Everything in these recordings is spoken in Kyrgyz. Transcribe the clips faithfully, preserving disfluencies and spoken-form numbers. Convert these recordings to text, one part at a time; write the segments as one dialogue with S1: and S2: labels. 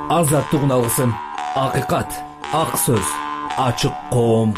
S1: азаттык алгысым, акыйкат, ак сөз, ачык коом.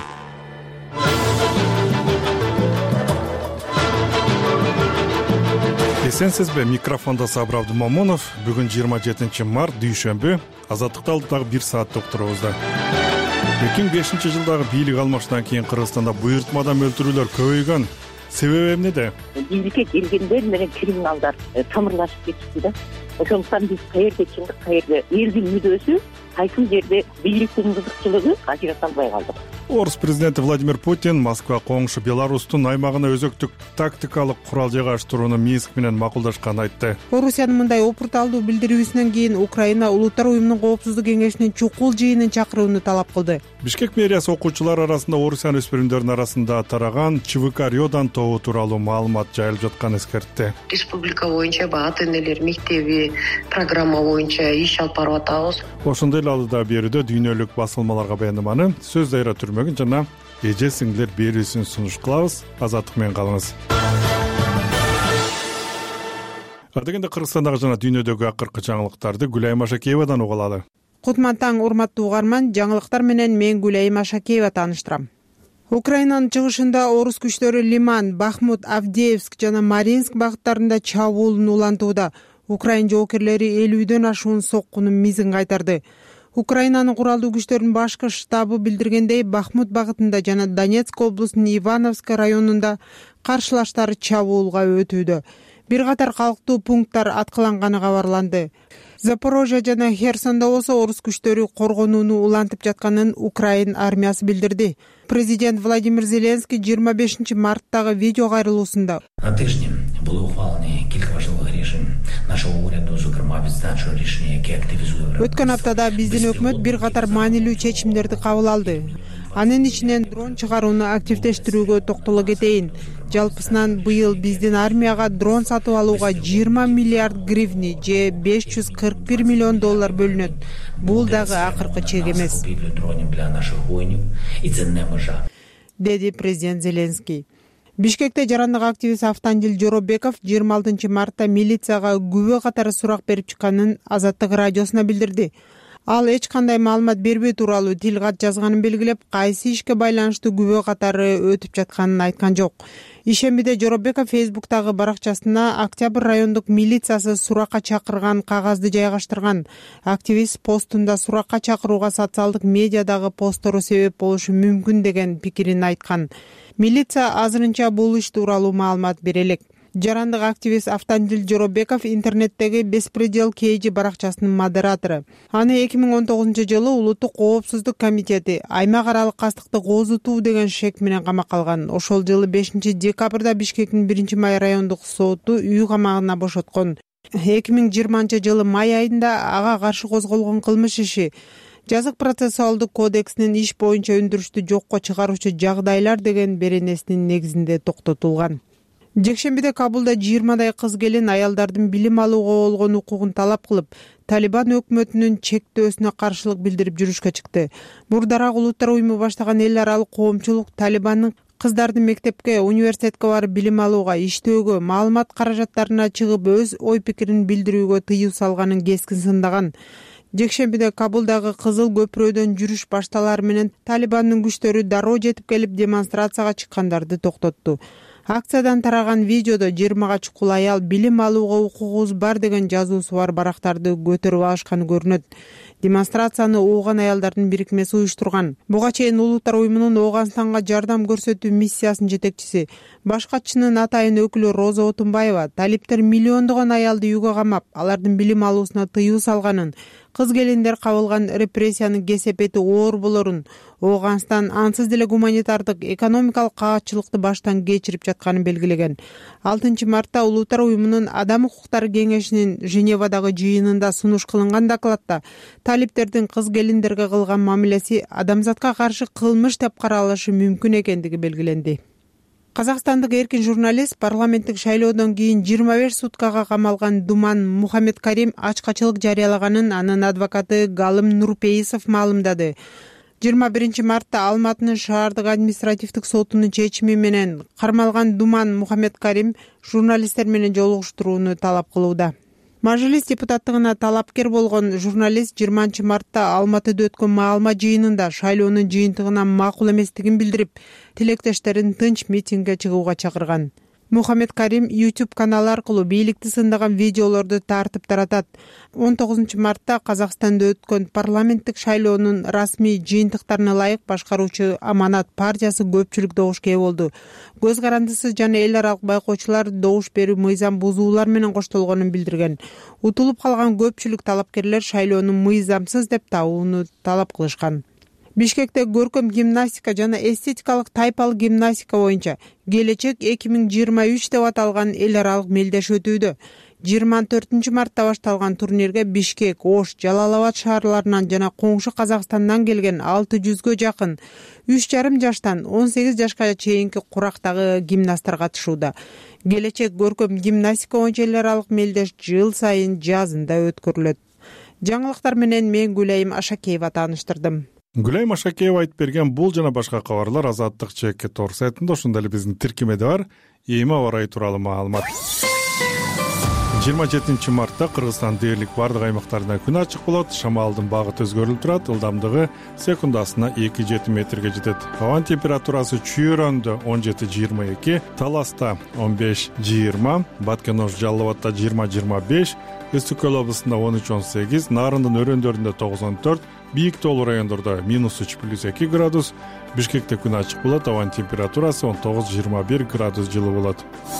S2: Эсенсизби? Микрофонда Сабыр Абдумомунов. Бүгүн жыйырма жетинчи март дүйшөмбү. Азаттыкты алдыдагы бир саат уктуруубузда. эки миң бешинчи жылдагы бийлик алмашынан кийин Кыргызстанда буйртмадан өлтүрүүлөр көбөйгөн. Себеби эмнеде?
S3: Бийликке келгендер менен криминалдар тамырлашып кетишти да. Ошондуктан биз каерде чындык, каерде элдин мүдөөсү, кайсы жерде бийликтин кызыкчылыгы ажырата албай калдык.
S2: Орус президенти Владимир Путин Москва коңшу Беларустун аймагына өзөктүк тактикалык курал жайгаштырууну Минск менен макулдашканын айтты.
S4: Орусиянын мындай опурталдуу билдирүүсүнөн кийин Украина Улуттар уюмунун коопсуздук кеңешинин чукул жыйынын чакырууну талап кылды.
S2: Бишкек мэриясы окуучулар арасында Орусиян өспүрүмдөрүнүн арасында тараган ЧВК Рёдан тобу тууралуу маалымат жайылып жатканын эскертти.
S5: Республика боюнча бат энелер мектеби программа боюнча иш алып барып атабыз.
S2: Ошондой эле алдыда берүүдө дүйнөлүк басылмаларга баяндаманы сөз дайра түрмөгүн жана эже сиңдилер берүүсүн сунуш кылабыз. Азаттык менен калыңыз. Адегенде Кыргызстандагы жана дүйнөдөгү акыркы жаңылыктарды Гүлайым Ашакеевадан угуп алалы.
S4: Кутман таң, урматтуу угарман, жаңылыктар менен мен Гүлайым Ашакеева тааныштырам. Украинанын чыгышында орус күчтөрү Лиман, Бахмут, Авдеевск жана Маринск багыттарында чабуулун улантууда. Украин жоокерлери элүүдөн ашуун соккунун мизин кайтарды. Украинанын куралдуу күчтөрүнүн башкы штабы билдиргендей, Бахмут багытында жана Донецк облусунун Ивановск районунда каршылаштар чабуулга өтүүдө. Бир катар калктуу пункттар аткыланганы кабарланды. Запорожье жана Херсондо болсо орус күчтөрү коргонууну улантып жатканын Украин армиясы билдирди. Президент Владимир Зеленский жыйырма бешинчи марттагы видео кайрылуусунда
S6: було ухвалено кілька важливих рішень нашого уряду, зокрема відзначу рішення, яке активізує.
S4: Өткөн аптада биздин өкмөт бир катар маанилүү чечимдерди кабыл алды. Анын ичинен дрон чыгарууну активдештирүүгө токтоло кетейин. Жалпысынан быйыл биздин армияга дрон сатып алууга жыйырма миллиард гривни же беш жүз кырк бир миллион доллар бөлүнөт. Бул дагы акыркы чек эмес, деди президент Зеленский. Бишкекте жарандык активист Автандил Жоробеков жыйырма алтынчы мартта милицияга күбө катары сурак берип чыкканын Азаттык радиосуна билдирди. Ал эч кандай маалымат бербөө тууралуу тил кат жазганын белгилеп, кайсы ишке байланыштуу күбө катары өтүп жатканын айткан жок. Ишембиде Жоробеков Фейсбуктагы баракчасына Октябрь райондук милициясы суракка чакырган кагазды жайгаштырган. Активист постунда суракка чакырууга социалдык медиадагы посттору себеп болушу мүмкүн деген пикирин айткан. Милиция азырынча бул иш тууралуу маалымат бере элек. Жарандык активист Автандил Жоробеков интернеттеги Беспредел Кейджи баракчасынын модератору. Аны эки миң он тогузунчу жылы Улуттук коопсуздук комитети аймак аралык кастыкты коозутуу деген шек менен камакка алган. Ошол жылы бешинчи декабрда Бишкектин биринчи май райондук соту үй камагына бошоткон. эки миң жыйырманчы жылы май айында ага каршы козголгон кылмыш иши Жазык процессуалдык кодексинин иш боюнча өндүрүштү жокко чыгаруучу жагдайлар деген беренесинин негизинде токтотулган. Жекшембиде Кабулда жыйырмадай кыз келин аялдардын билим алууга болгон укугун талап кылып, Талибан өкмөтүнүн чектөөсүнө каршылык билдирип жүрүшкө чыкты. Мурдараак Улуттар уюму баштаган эл аралык коомчулук Талибандын кыздардын мектепке, университетке барып билим алууга, иштөөгө, маалымат каражаттарына чыгып өз ой пикирин билдирүүгө тыюу салганын кескин сындаган. Жекшембиде Кабулдагы Кызыл көпүрөдөн жүрүш башталары менен Талибандын күчтөрү дароо жетип келип демонстрацияга чыккандарды токтотту. Акциядан тараган видеодо жыйырмага чукул аял билим алууга укугубуз бар деген жазуусу бар барактарды көтөрүп алышканы көрүнөт. Демонстрацияны Ооган аялдардын бирикмеси уюштурган. Буга чейин Улуттар уюмунун Ооганстанга жардам көрсөтүү миссиясынын жетекчиси, баш катчынын атайын өкүлү Роза Отунбаева талиптер миллиондогон аялды үйгө камап, алардын билим алуусуна тыюу салганын, кыз келиндер кабылган репрессиянын кесепети оор болорун, Ооганстан ансыз деле гуманитардык, экономикалык кагатчылыкты баштан кечирип жатканын белгилеген. алтынчы мартта Улуттар уюмунун Адам укуктары кеңешинин Женевадагы жыйынында сунуш кылынган докладта талиптердин кыз келиндерге кылган мамилеси адамзатка каршы кылмыш деп каралышы мүмкүн экендиги белгиленди. Казакстандык эркин журналист парламенттик шайлоодон кийин жыйырма беш суткага камалган Думан Мухаммедкарим ачкачылык жарыялаганын анын адвокаты Галым Нурпейисов маалымдады. жыйырма биринчи мартта Алматынын шаардык административдик сотунун чечими менен кармалган Думан Мухаммедкарим журналисттер менен жолугуштурууну талап кылууда. Мажлис депутаттыгына талапкер болгон журналист жыйырманчы мартта Алматыда өткөн маалма жыйынында шайлоонун жыйынтыгына макул эместигин билдирип, тилектештерин тынч митингге чыгууга чакырган. Мухаммед Карим YouTube каналы аркылуу бийликти сындаган видеолорду тартып таратат. он тогузунчу мартта Казакстанда өткөн парламенттик шайлоонун расмий жыйынтыктарына ылайык башкаруучу Аманат партиясы көпчүлүк добушка ээ болду. Көз карандысыз жана эл аралык байкоочулар добуш берүү мыйзам бузуулар менен коштолгонун билдирген. Утулуп калган көпчүлүк талапкерлер шайлоону мыйзамсыз деп табууну талап кылышкан. Бишкекте көркөм гимнастика жана эстетикалык тайпалык гимнастика боюнча келечек эки миң жыйырма үч деп аталган эл аралык мелдеш өтүүдө. жыйырма төртүнчү мартта башталган турнирге Бишкек, Ош, Жалал Абад шаарларынан жана коңшу Казакстандан келген алты жүзгө жакын үч жарым жаштан он сегиз жашка чейинки курактагы гимнасттар катышууда. Келечек көркөм гимнастика боюнча эл аралык мелдеш жыл сайын жазында өткөрүлөт. Жаңылыктар менен мен Гүлайым Ашакеева тааныштырдым.
S2: Гүлайым Ашакеева айтып берген бул жана башка кабарлар Азаттык чекит тор сайтында, ошондой эле биздин тиркемеде бар. Эми аба ырайы тууралуу маалымат. жыйырма жетинчи мартта Кыргызстан дээрлик бардык аймактарында күн ачык болот. Шамалдын багыты өзгөрүлүп турат. Ылдамдыгы секундасына эки жети метрге жетет. Абанын температурасы Чүйрөндө он жети жыйырма эки, Таласта он беш жыйырма, Баткен-Ош Жалал Абадта жыйырма жыйырма беш, Өстү Көл облусунда он үч он сегиз, Нарындын өрөөндөрүндө тогузон төрт, Бийик тоолуу райондордо минус үч плюс эки градус, Бишкекте күн ачык болот. Абанын температурасы он тогуз жыйырма бир градус жылы болот.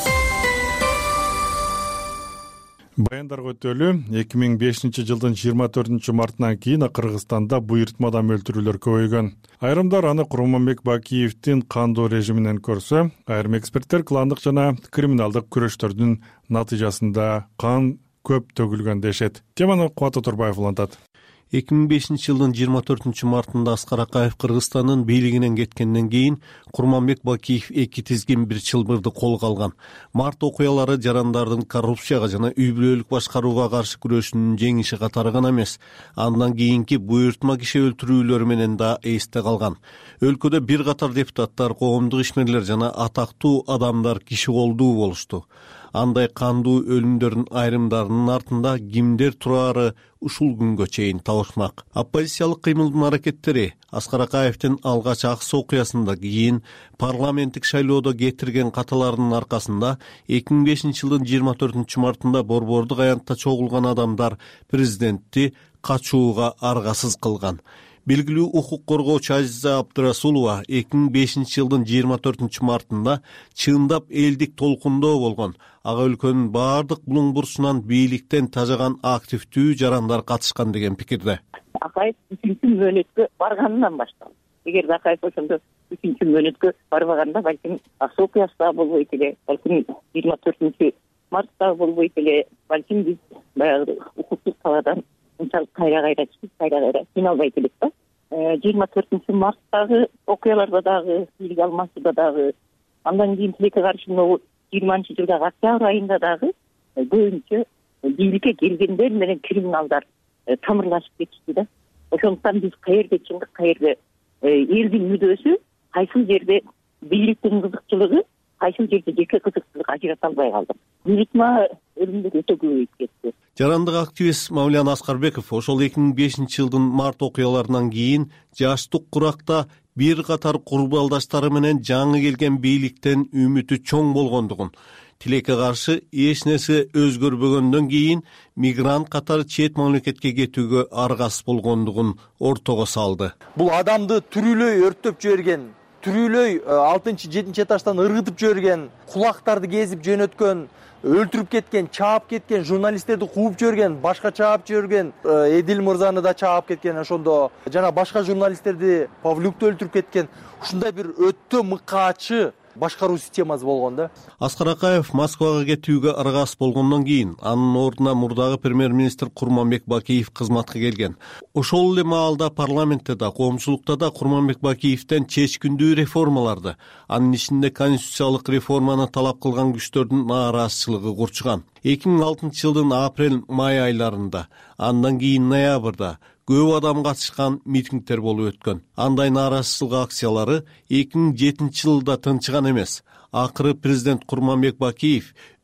S2: Баяндарга өтөлү, эки миң бешинчи жылдын жыйырма төртүнчү мартынан кийин Кыргызстанда буйртмадан өлтүрүүлөр көбөйгөн. Айрымдар аны Курманбек Бакиевдин кандуу режиминен көрсө, айрым эксперттер кландык жана криминалдык күрөштөрдүн натыйжасында кан көп төгүлгөн дешет. Теманы Кубат Турбаев улантат.
S7: эки миң бешинчи жылдын жыйырма төртүнчү мартында Аскар Акаев Кыргызстандын бийлигинен кеткенден кийин Курманбек Бакиев эки тизгин бир чылбырды колго алган. Март окуялары жарандардын коррупцияга жана үй бүлөлүк башкарууга каршы күрөшүүнүн жеңиши катары гана эмес, андан кийинки буйртма киши өлтүрүүлөр менен да эсте калган. Өлкөдө бир катар депутаттар, коомдук ишмерлер жана атактуу адамдар киши колдуу болушту. Андай кандуу өлүмдөрдүн айрымдарынын артында кимдер турары ушул күнгө чейин табышмак. Оппозициялык кыймылдын аракеттери Аскар Акаевдин алгач Аксы окуясында кийин парламенттик шайлоодо кетирген каталарынын аркасында эки миң бешинчи жылдын жыйырма төртүнчү мартында борбордук аянтта чогулган адамдар президентти качууга аргасыз кылган. Белгилүү укук коргоочу Азиза Абдырасулова эки миң бешинчи жылдын жыйырма төртүнчү мартында чындап элдик толкундоо болгон. Ага өлкөнүн баардык булуң бурчунан бийликтен тажаган активдүү жарандар катышкан деген пикирде.
S3: Акаев үчүнчү мөөнөткө барганынан баштап. Эгерде Акаев ошондо үчүнчү мөөнөткө барбаганда балким Аксы окуясы да болбойт эле, балким жыйырма төртүнчү мартта болбойт эле, балким биз баягы укуктук талаадан унчалык кайра кайра чыгып кайра кайра кыйналбайт элек да. жыйырма төртүнчү марттагы окуяларда дагы, бийлик алмашууда дагы, андан кийин тилекке каршы могу жыйырманчы жылдагы октябрь айында дагы көбүнчө бийликке келгендер менен криминалдар тамырлашып кетишти да. Ошондуктан биз каерде чындык, каерде элдин мүдөөсү, кайсыл жерде бийликтин кызыкчылыгы, кайсыл жерде жеке кызыкчылык ажырата албай калдык. Буйртма өлүмдөр өтө көбөйүп кетти.
S7: Жарандык активист Мавлян Аскарбеков ошол эки миң бешинчи жылдын март окуяларынан кийин жаштык куракта бир катар курбалдаштары менен жаңы келген бийликтен үмүтү чоң болгондугун, тилекке каршы эч нерсе өзгөрбөгөндөн кийин мигрант катары чет мамлекетке кетүүгө аргасыз болгондугун ортого салды.
S8: Бул адамды түрүлөй өрттөп жиберген, түрүлөй алтынчы жетинчи этаждан ыргытып жиберген, кулактарды кезип жөнөткөн, өлтүрүп кеткен, чаап кеткен, журналисттерди кууп жиберген, башка чаап жиберген, Эдил мырзаны да чаап кеткен, ошондо жана башка журналисттерди, Павлюкту өлтүрүп кеткен. Ушундай бир өтө мыкаачы башкаруу системасы болгон да.
S7: Аскар Акаев Москвага кетүүгө аргасыз болгондон кийин анын ордуна мурдагы премьер-министр Курманбек Бакиев кызматка келген. Ошол эле маалда парламентте да, коомчулукта да Курманбек Бакиевден чечкиндүү реформаларды, анын ичинде конституциялык реформаны талап кылган күчтөрдүн нааразычылыгы курчуган. эки миң алтынчы жылдын апрель-май айларында, андан кийин ноябрда көп адам катышкан митингдер болуп өткөн. Андай нааразычылык акциялары эки миң жетинчи жылда тынчыган эмес. Акыры президент Курманбек Бакиев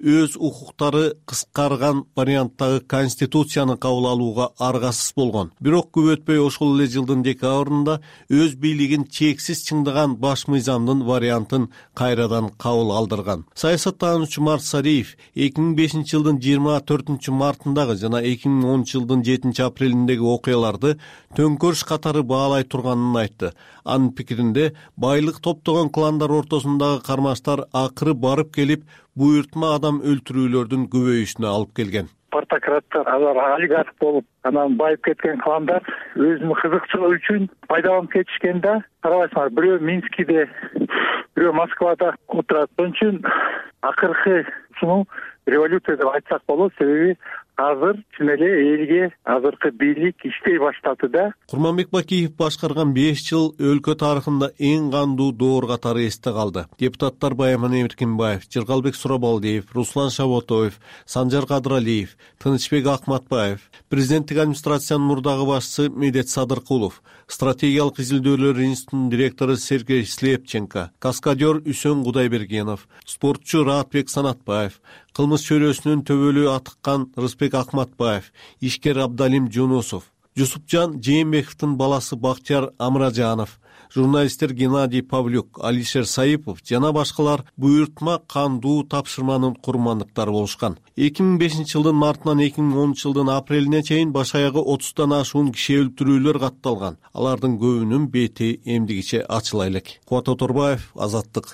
S7: өз укуктары кыскарган варианттагы конституцияны кабыл алууга аргасыз болгон. Бирок көп өтпөй ошол эле жылдын декабрында өз бийлигин чексиз чыңдаган баш мыйзамдын вариантын кайрадан кабыл алдырган. Саясаттануучу Март Сариев эки миң бешинчи жылдын жыйырма төртүнчү мартындагы жана эки миң онунчу жылдын жетинчи апрелиндеги окуяларды төңкөрүш катары баалай турганын айтты. Анын пикиринде байлык топтогон кландар ортосундагы кармаштар акыры барып келип буйртма адам өлтүрүүлөрдүн көбөйүшүнө алып келген.
S9: Партократтар, алар олигарх болуп, анан байып кеткен кландар өзүнүн кызыкчылыгы үчүн пайдаланып кетишкен да. Карабайсыңар, бирөө Минскиде, бирөө Москвада отурат. Ошон үчүн акыркы ушуну революция деп айтсак болот, себеби азыр чын эле элге азыркы бийлик иштей баштады да.
S7: Курманбек Бакиев башкарган беш жыл өлкө тарыхында эң кандуу доор катары эсте калды. Депутаттар Байман Эркинбаев, Жыргалбек Сурабалдиев, Руслан Шаботоев, Санжар Кадыралиев, Тынычбек Акматбаев, президенттик администрациянын мурдагы башчысы Медет Садыркулов, стратегиялык изилдөөлөр институтунун директору Сергей Слепченко, каскадер Үсөн Кудайбергенов, спортчу Раатбек Санатбаев, кылмыш чөйрөсүнүн төбөлү атыккан Рыспек Акматбаев, ишкер Абдалим Жунусов, Жусупжан Жээнбековдун баласы Бакчар Амражанов, журналисттер Геннадий Павлюк, Алишер Саипов жана башкалар буйртма кандуу тапшырманын курмандыктары болушкан. эки миң бешинчи жылдын мартынан эки миң онунчу жылдын апрелине чейин баш аягы отуздан ашуун киши өлтүрүүлөр катталган. Алардын көбүнүн бети эмдигиче ачыла элек. Кубат Оторбаев, Азаттык.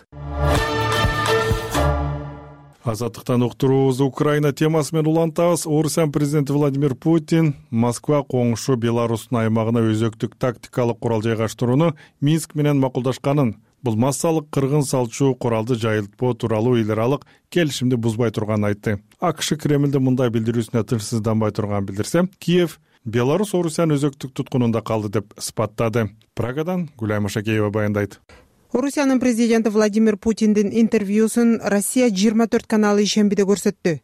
S2: Азаттыктан уктуруубузду Украина темасы менен улантабыз. Орусиян президенти Владимир Путин Москва коңшу Беларустун аймагына өзөктүк тактикалык курал жайгаштырууну Минск менен макулдашканын, бул массалык кыргын салчу куралды жайылтпоо тууралуу эл аралык келишимди бузбай турганын айтты. АКШ Кремлдин мындай билдирүүсүнө тынчсызданбай турганын билдирсе, Киев Беларусь Орусиян өзөктүк туткунунда калды деп испаттады. Прагадан Гүлай Машакеева баяндайт.
S4: Орусиянын президенти Владимир Путиндин интервьюсун Россия жыйырма төрт каналы ишембиде көрсөттү.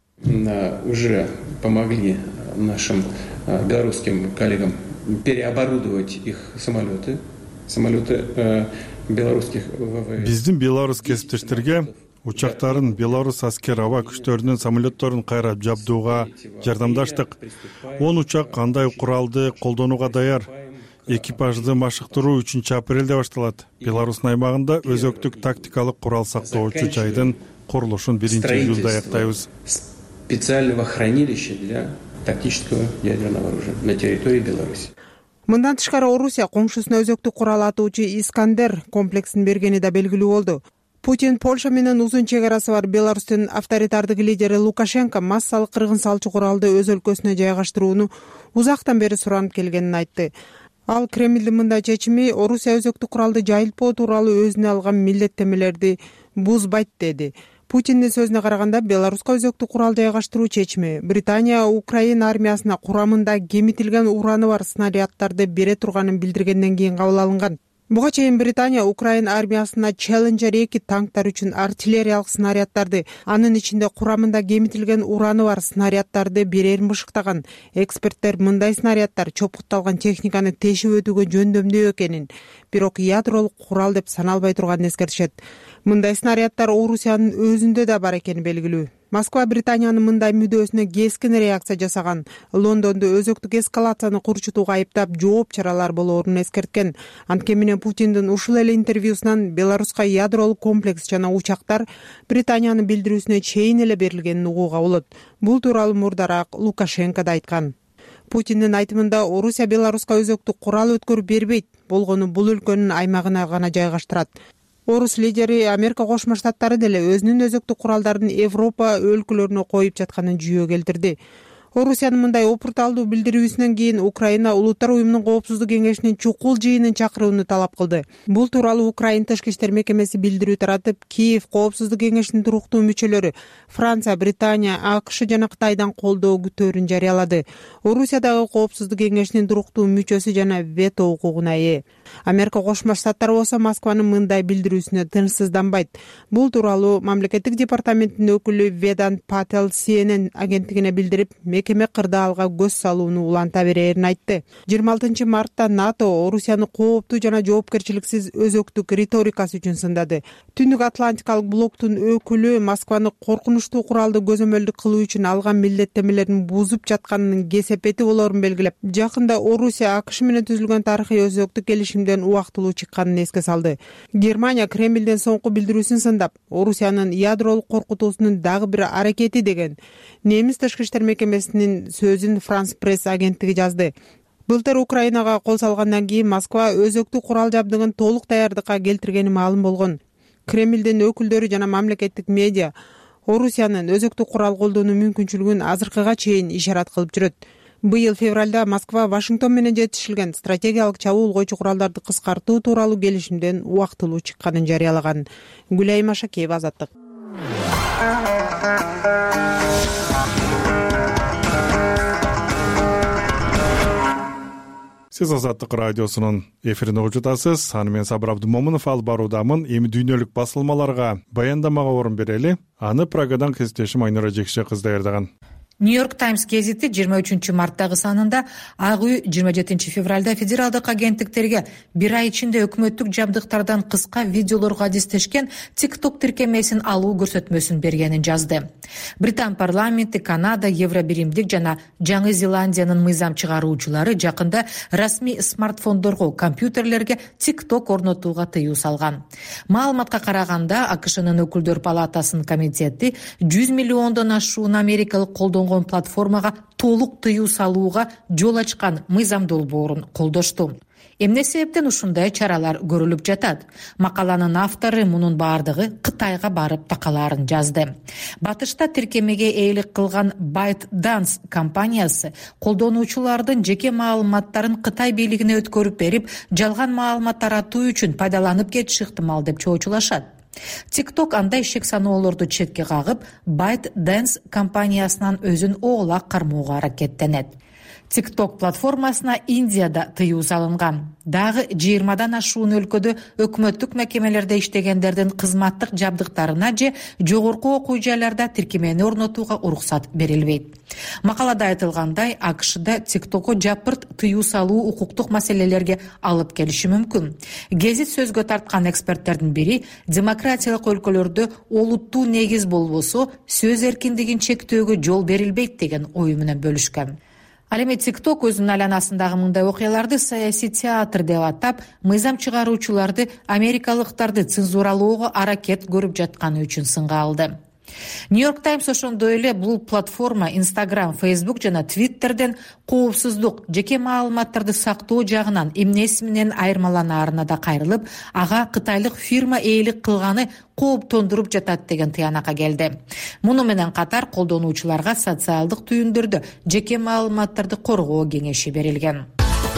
S10: Уже помогли нашим белорусским коллегам переоборудовать их самолеты, самолеты белорусских ВВС.
S2: Биздин белорус кесиптештерге учактарын Беларусь аскер аба күчтөрүнүн самолетторун кайра жабдууга жардамдаштык. он учак кандай куралды колдонууга даяр. Экипажды машыктыруу үчүнчү апрелде башталат. Беларустун аймагында өзөктүк тактикалык курал сактоочу жайдын курулушун биринчи июлда аяктайбыз.
S10: Специального хранилища для тактического ядерного оружия на территории Беларуси.
S4: Мындан тышкары Орусия коңшусуна өзөктүк курал атуучу Искандер комплексин бергени да белгилүү болду. Путин Польша менен узун чек арасы бар Беларустун авторитардык лидери Лукашенко массалык кыргын салчу куралды өз өлкөсүнө жайгаштырууну узактан бери суранып келгенин айтты. Ал Кремлдин мындай чечими Орусия өзөктүк куралды жайылтпоо тууралуу өзүнө алган милдеттемелерди бузбайт деди. Путиндин сөзүнө караганда, Беларуска өзөктүк курал жайгаштыруу чечими Британия Украина армиясына курамында кемитилген ураны бар снаряддарды бере турганын билдиргенден кийин кабыл алынган. Буга чейин Британия Украина армиясына Challenger эки танктар үчүн артиллериялык снаряддарды, анын ичинде курамында кемитилген ураны бар снаряддарды берерин бышыктаган. Эксперттер мындай снаряддар чопкутталган техниканы тешип өтүүгө жөндөмдүү экенин, бирок ядролук курал деп саналбай турганын эскертишет. Мындай снаряддар Орусиянын өзүндө да бар экени белгилүү. Москва Британиянын мындай мүдөөсүнө кескин реакция жасаган. Лондонду өзөктүк эскалацияны курчутууга айыптап, жооп чаралар болоорун эскерткен. Анткени менен Путиндин ушул эле интервьюсунан Беларуска ядролук комплекс жана учактар Британиянын билдирүүсүнө чейин эле берилгенин угууга болот. Бул тууралуу мурдараак Лукашенко да айткан. Путиндин айтымында Орусия Беларуска өзөктүк курал өткөрүп бербейт, болгону бул өлкөнүн аймагына гана жайгаштырат. Орус лидери Америка Кошмо Штаттары деле өзүнүн өзөктүк куралдарын Европа өлкөлөрүнө коюп жатканын жүйө келтирди. Орусиянын мындай опурталдуу билдирүүсүнөн кийин Украина Улуттар уюмунун коопсуздук кеңешинин чукул жыйынын чакырууну талап кылды. Бул тууралуу Украина тышкы иштер мекемеси билдирүү таратып, Киев коопсуздук кеңешинин туруктуу мүчөлөрү Франция, Британия, АКШ жана Кытайдан колдоо күтөөрүн жарыялады. Орусиядагы коопсуздук кеңешинин туруктуу мүчөсү жана вето укугуна ээ. Америка Кошмо Штаттары болсо Москванын мындай билдирүүсүнө тынчсызданбайт. Бул тууралуу мамлекеттик департаменттин өкүлү Ведант Пател Си Эн Эн агенттигине билдирип, мекеме кырдаалга көз салууну уланта берерин айтты. жыйырма алтынчы мартта НАТО Орусияны кооптуу жана жоопкерчиликсиз өзөктүк риторикасы үчүн сындады. Түндүк Атлантикалык блоктун өкүлү Москваны коркунучтуу куралды көзөмөлдүк кылуу үчүн алган милдеттенмелерин бузуп жатканынын кесепети болорун белгилеп, жакында Орусия АКШ менен түзүлгөн тарыхый өзөктүк келишимден убактылуу чыкканын эске салды. Германия Кремлден соңку билдирүүсүн сындап, Орусиянын ядролук коркутуусунун дагы бир аракети деген немис тышкы иштер мекемесинин сөзүн Франс пресс агенттиги жазды. Былтыр Украинага кол салгандан кийин Москва өзөктүк курал жабдыгын толук даярдыкка келтиргени маалым болгон. Кремлдин өкүлдөрү жана мамлекеттик медиа Орусиянын өзөктүк курал колдонуу мүмкүнчүлүгүн азыркыга чейин ишарат кылып жүрөт. Быйыл февралда Москва Вашингтон менен жетишилген стратегиялык чабуул койчу куралдарды кыскартуу тууралуу келишимден убактылуу чыкканын жарыялаган. Гүлайым Ашакеева, Азаттык.
S2: Сиз Азаттык радиосунун эфирин угуп жатасыз. Аны мен Сабыр Абдымомунов алып баруудамын. Эми дүйнөлүк басылмаларга баяндамага орун берели. Аны Прагадан кесиптешим Айнура Жекше кыз даярдаган.
S11: Нью-Йорк Таймс гезити жыйырма үчүнчү марттагы санында Ак үй жыйырма жетинчи февралда федералдык агенттиктерге бир ай ичинде өкмөттүк жабдыктардан кыска видеолорго адистешкен TikTok тиркемесин алуу көрсөтмөсүн бергенин жазды. Британ парламенти, Канада, Евробиримдик жана Жаңы Зеландиянын мыйзам чыгаруучулары жакында расмий смартфондорго, компьютерлерге TikTok орнотууга тыюу салган. Маалыматка караганда, АКШнын өкүлдөр палатасынын комитети жүз миллиондон ашуун америкалык колдонгон платформага толук тыюу салууга жол ачкан мыйзам долбоорун колдошту. Эмне себептен ушундай чаралар көрүлүп жатат? Макаланын автору мунун баардыгы Кытайга барып такалаарын жазды. Батышта тиркемеге ээлик кылган ByteDance компаниясы колдонуучулардын жеке маалыматтарын Кытай бийлигине өткөрүп берип, жалган маалымат таратуу үчүн пайдаланып кетиши ыктымал деп чоочулашат. TikTok андай шек саноолорду четке кагып, ByteDance компаниясынан өзүн оолак кармоого аракеттенет. TikTok платформасына Индияда тыюу салынган. Дагы жыйырмадан ашуун өлкөдө өкмөттүк мекемелерде иштегендердин кызматтык жабдыктарына же жогорку окуу жайларда тиркемени орнотууга уруксат берилбейт. Макалада айтылгандай, АКШда TikTokко жапырт тыюу салуу укуктук маселелерге алып келиши мүмкүн. Гезит сөзгө тарткан эксперттердин бири демократиялык өлкөлөрдө олуттуу негиз болбосо сөз эркиндигин чектөөгө жол берилбейт деген ою менен бөлүшкөн. Ал эми TikTok өзүнүн айланасындагы мындай окуяларды саясий театр деп атап, мыйзам чыгаруучуларды америкалыктарды цензуралоого аракет көрүп жатканы үчүн сынга алды. Нью-Йорк Таймс ошондой эле бул платформа Instagram, Facebook жана Twitterден коопсуздук, жеке маалыматтарды сактоо жагынан эмнеси менен айырмаланаарына да кайрылып, ага кытайлык фирма ээлик кылганы кооптондуруп жатат деген тыянакка келди. Муну менен катар колдонуучуларга социалдык түйүндөрдө жеке маалыматтарды коргоо кеңеши берилген.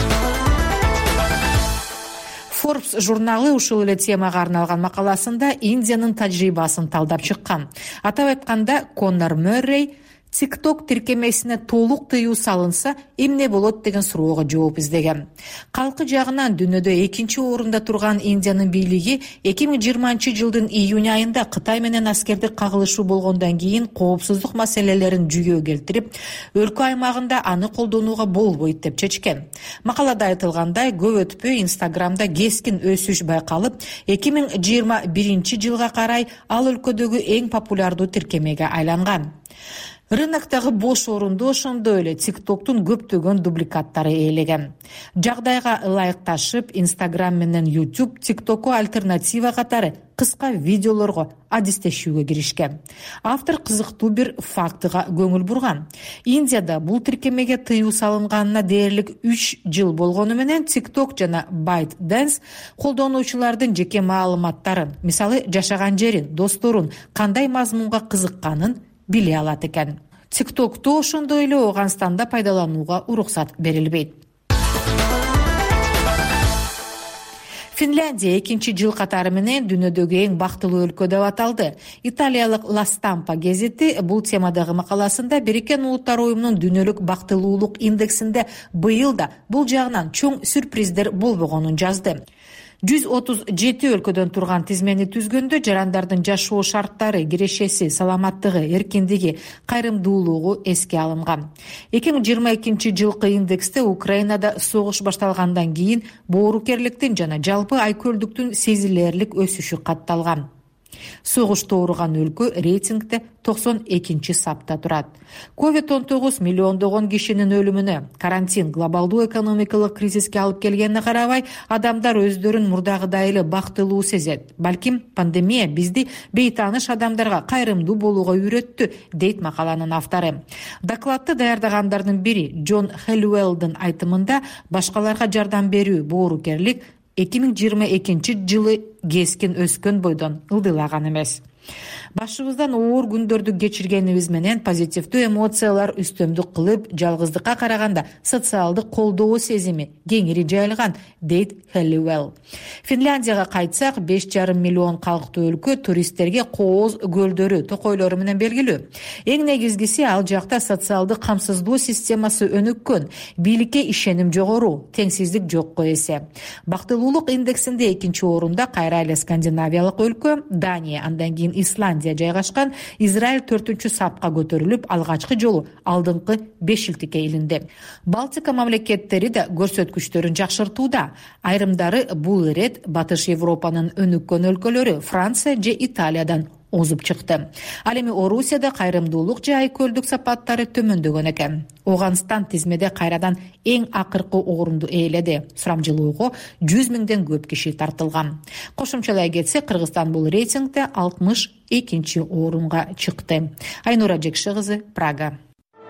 S11: Forbes журналы ушул эле темага арналган макаласында Индиянын тажрыйбасын талдап чыккан. Атап айтканда, Коннор Мөррей TikTok тиркемесине толук тыюу салынса, эмне болот деген суроого жооп издеген. Калкы жагынан дүйнөдө экинчи орунда турган Индиянын бийлиги эки миң жыйырманчы жылдын июнь айында Кытай менен аскердик кагылышуу болгондон кийин коопсуздук маселелерин жүйгө келтирип, өлкө аймагында аны колдонууга болбойт деп чечкен. Макалада айтылгандай, көп өтпөй Инстаграмда кескин өсүш байкалып, эки миң жыйырма биринчи жылга карай ал өлкөдөгү эң популярдуу тиркемеге айланган. Рыноктогу бош орунду ошондой эле TikToктун көптөгөн дубликаттары ээлеген. Жагдайга ылайыкташып, Instagram менен YouTube TikTokко альтернатива катары кыска видеолорго адистешүүгө киришкен. Автор кызыктуу бир фактыга көңүл бурган. Индияда бул тиркемеге тыюу салынганына дээрлик үч жыл болгону менен TikTok жана ByteDance колдонуучулардын жеке маалыматтарын, мисалы жашаган жерин, досторун, кандай мазмунга кызыкканын биле алат экен. TikTok'ту ошондой эле Ооганстанда пайдаланууга уруксат берилбейт. Финляндия экинчи жыл катары менен дүйнөдөгү эң бактылуу өлкө деп аталды. Италиялык La Stampa гезити бул темадагы макаласында Бириккен Улуттар уюмунун дүйнөлүк бактылуулук индексинде быйыл да бул жагынан чоң сюрприздер болбогонун жазды. жүз отуз жети өлкөдөн турган тизмени түзгөндө жарандардын жашоо шарттары, кирешеси, саламаттыгы, эркиндиги, кайрымдуулугу эске алынган. эки миң жыйырма экинчи жылкы индексте Украинада согуш башталгандан кийин боорукерликтин жана жалпы айкөлдүктүн сезилерлик өсүшү катталган. Согушта ооруган өлкө рейтингде токсон экинчи сапта турат. ковид он тогуз миллиондогон кишинин өлүмүнө, карантин глобалдуу экономикалык кризиске алып келгенине карабай, адамдар өздөрүн мурдагыдай эле бактылуу сезет. Балким пандемия бизди бейтааныш адамдарга кайрымдуу болууга үйрөттү, дейт макаланын автору. Докладты даярдагандардын бири Джон Хеллуэллдин айтымында, башкаларга жардам берүү, боорукерлик эки миң жыйырма экинчи жылы кескин өскөн бойдон ылдыйлаган эмес. Башыбыздан оор күндөрдү кечиргенибиз менен позитивдүү эмоциялар үстөмдүк кылып, жалгыздыкка караганда социалдык колдоо сезими кеңири жайылган, дейт Хеллуэлл. Финляндияга кайтсак, беш жарым миллион калктуу өлкө туристтерге кооз көлдөрү, токойлору менен белгилүү. Эң негизгиси, ал жакта социалдык камсыздоо системасы өнүккөн, бийликке ишеним жогору, теңсиздик жокко эсе. Бактылуулук индексинде экинчи орунда кайра эле скандинавиялык өлкө Дания, андан кийин Исландия жайгашкан. Израиль төртүнчү сапка көтөрүлүп, алгачкы жолу алдыңкы бешилтикке илинди. Балтика мамлекеттери да көрсөткүчтөрүн жакшыртууда. Айрымдары бул ирет Батыш Европанын өнүккөн өлкөлөрү Франция же Италиядан озуп чыкты. Ал эми Орусияда кайрымдуулук же айкөлдүк сапаттары төмөндөгөн экен. Оганстан тизмеде кайрадан эң акыркы орунду ээледи. Сурамжылоого жүз миңден көп киши тартылган. Кошумчалай кетсек, Кыргызстан бул рейтингде алтымыш экинчи орунга чыкты. Айнура Жекши кызы, Прага.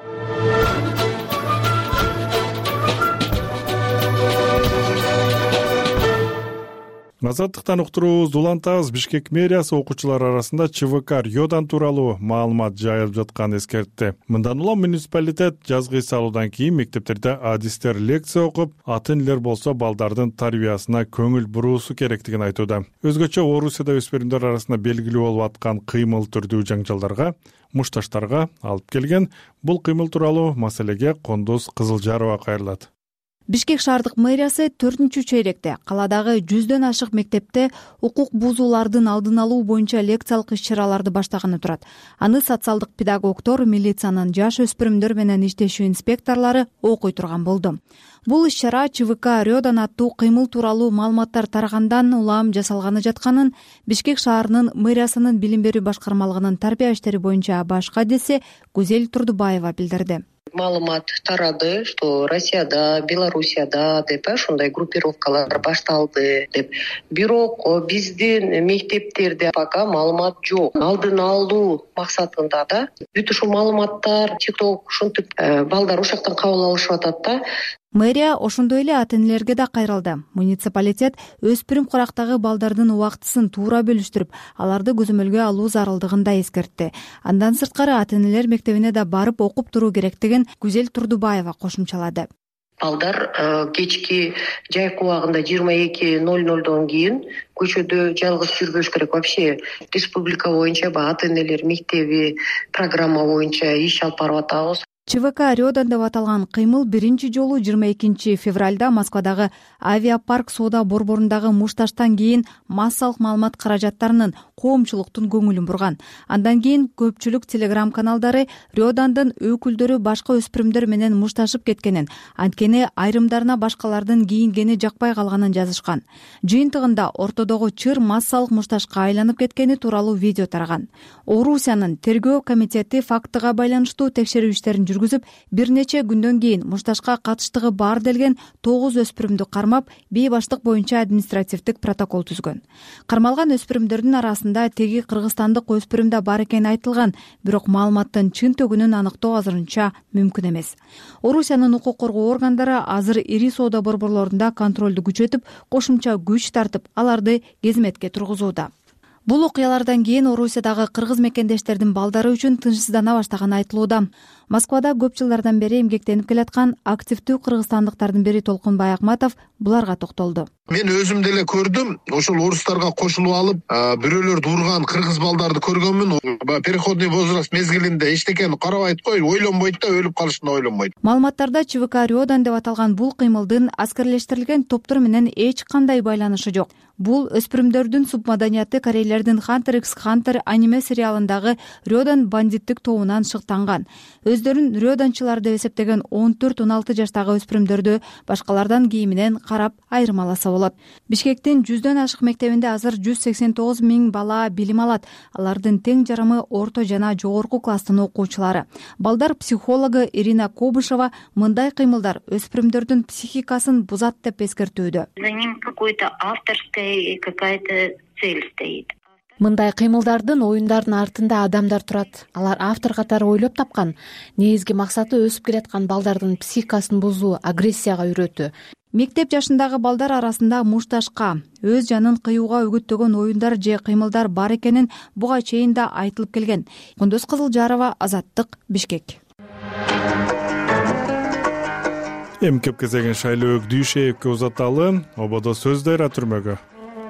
S2: Азаттыктан уктуруубузду улантабыз. Бишкек мэриясы окуучулар арасында ЧВК Рёдан тууралуу маалымат жайылып жатканын эскертти. Мындан улам муниципалитет жазгы эс алуудан кийин мектептерде адистер лекция окуп, ата-энелер болсо балдардын тарбиясына көңүл буруусу керектигин айтууда. Өзгөчө Орусияда өспүрүмдөр арасында белгилүү болуп аткан кыймыл түрдүү жаңжалдарга, мушташтарга алып келген. Бул кыймыл тууралуу маселеге Кондуз Кызылжарова кайрылат.
S12: Бишкек шаардык мэриясы төртүнчү чейректе каладагы жүздөн ашык мектепте укук бузуулардын алдын алуу боюнча лекциялык иш-чараларды баштаганы турат. Аны социалдык педагогдор, милициянын жаш өспүрүмдөр менен иштешүү инспекторлору окуй турган болду. Бул иш-чара ЧВК Рёдан аттуу кыймыл тууралуу маалыматтар тарагандан улам жасалганы жатканын Бишкек шаарынын мэриясынын билим берүү башкармалыгынын тарбия иштери боюнча баш кадиси Гүзел Турдубаева билдирди.
S5: Маалымат тарады, что Россияда, Белоруссияда деп ушундай группировкалар башталды деп. Бирок биздин мектептерде пока маалымат жок. Алдын алуу максатында да бүт ушул маалыматтар ТикТок ушинтип балдар ушактан кабыл алышып атат да.
S12: Мэрия ошондой эле ата-энелерге да кайрылды. Муниципалитет өспүрүм курактагы балдардын убактысын туура бөлүштүрүп, аларды көзөмөлгө алуу зарылдыгын да эскертти. Андан сырткары ата-энелер мектебине да барып окуп туруу керектигин Гүзел Турдубаева кошумчалады.
S5: Балдар кечки жайкы убагында жыйырма эки ноль нолдон кийин көчөдө жалгыз жүрбөш керек. Вообще республика боюнча ата-энелер мектеби программа боюнча иш алып барып атабыз.
S12: ЧВК Рёдан деп аталган кыймыл биринчи жолу жыйырма экинчи февралда Москвадагы авиапарк соода борборундагы мушташтан кийин массалык маалымат каражаттарынын коомчулуктун көңүлүн бурган. Андан кийин көпчүлүк телеграм каналдары Рёдандын өкүлдөрү башка өспүрүмдөр менен мушташып кеткенин, анткени айрымдарына башкалардын кийингени жакпай калганын жазышкан. Жыйынтыгында ортодогу чыр массалык мушташка айланып кеткени тууралуу видео тараган. Орусиянын тергөө комитети фактыга байланыштуу текшерүү иштерин жүргүзүп, бир нече күндөн кийин мушташка катыштыгы бар делген тогуз өспүрүмдү кармап, бейбаштык боюнча административдик протокол түзгөн. Кармалган өспүрүмдөрдүн арасында теги кыргызстандык өспүрүм да бар экени айтылган, бирок маалыматтын чын төгүнүн аныктоо азырынча мүмкүн эмес. Орусиянын укук коргоо органдары азыр ири соода борборлорунда контролду күчөтүп, кошумча күч тартып, аларды кезметке тургузууда. Бул окуялардан кийин Орусиядагы кыргыз мекендештердин балдары үчүн тынчсыздана баштаганы айтылууда. Москвада көп жылдардан бери эмгектенип келаткан активдүү кыргызстандыктардын бири Толкунбай Акматов буларга токтолду.
S13: Мен өзүм деле көрдүм, ошол орустарга кошулуп алып, бирөөлөрдү урган кыргыз балдарды көргөнмүн. Переходный возраст мезгилинде эчтекени карабайт го, ойлонбойт да, өлүп калышын ойлонбойт.
S12: Маалыматтарда ЧВК Рёдан деп аталган бул кыймылдын аскерлештирилген топтор менен эч кандай байланышы жок. Бул өспүрүмдөрдүн субмаданияты корейлердин Hunter x Hunter аниме сериалындагы Рёдан бандиттик тобунан шыктанган. Өздөрүн рёданчылар деп эсептеген он төрт он алты жаштагы өспүрүмдөрдү башкалардан кийиминен карап айырмаласа болот. Бишкектин жүздөн ашык мектебинде азыр жүз сексен тогуз миң бала билим алат. Алардын тең жарымы орто жана жогорку класстын окуучулары. Балдар психологу Ирина Кобышева мындай кыймылдар өспүрүмдөрдүн психикасын бузат деп эскертүүдө.
S14: За ним какой-то авторская какая-то цель стоит.
S15: Мындай кыймылдардын, оюндардын артында адамдар турат. Алар автор катары ойлоп тапкан. Негизги максаты өсүп келаткан балдардын психикасын бузуу, агрессияга үйрөтүү. Мектеп жашындагы балдар арасында мушташка, өз жанын кыюуга үгүттөгөн оюндар же кыймылдар бар экенин буга чейин да айтылып келген. Кундуз Кызылжарова, Азаттык, Бишкек.
S2: Эмкеп кезеген шайлоо дүйшээпке узаталы, ободо сөздөр атырмөгө.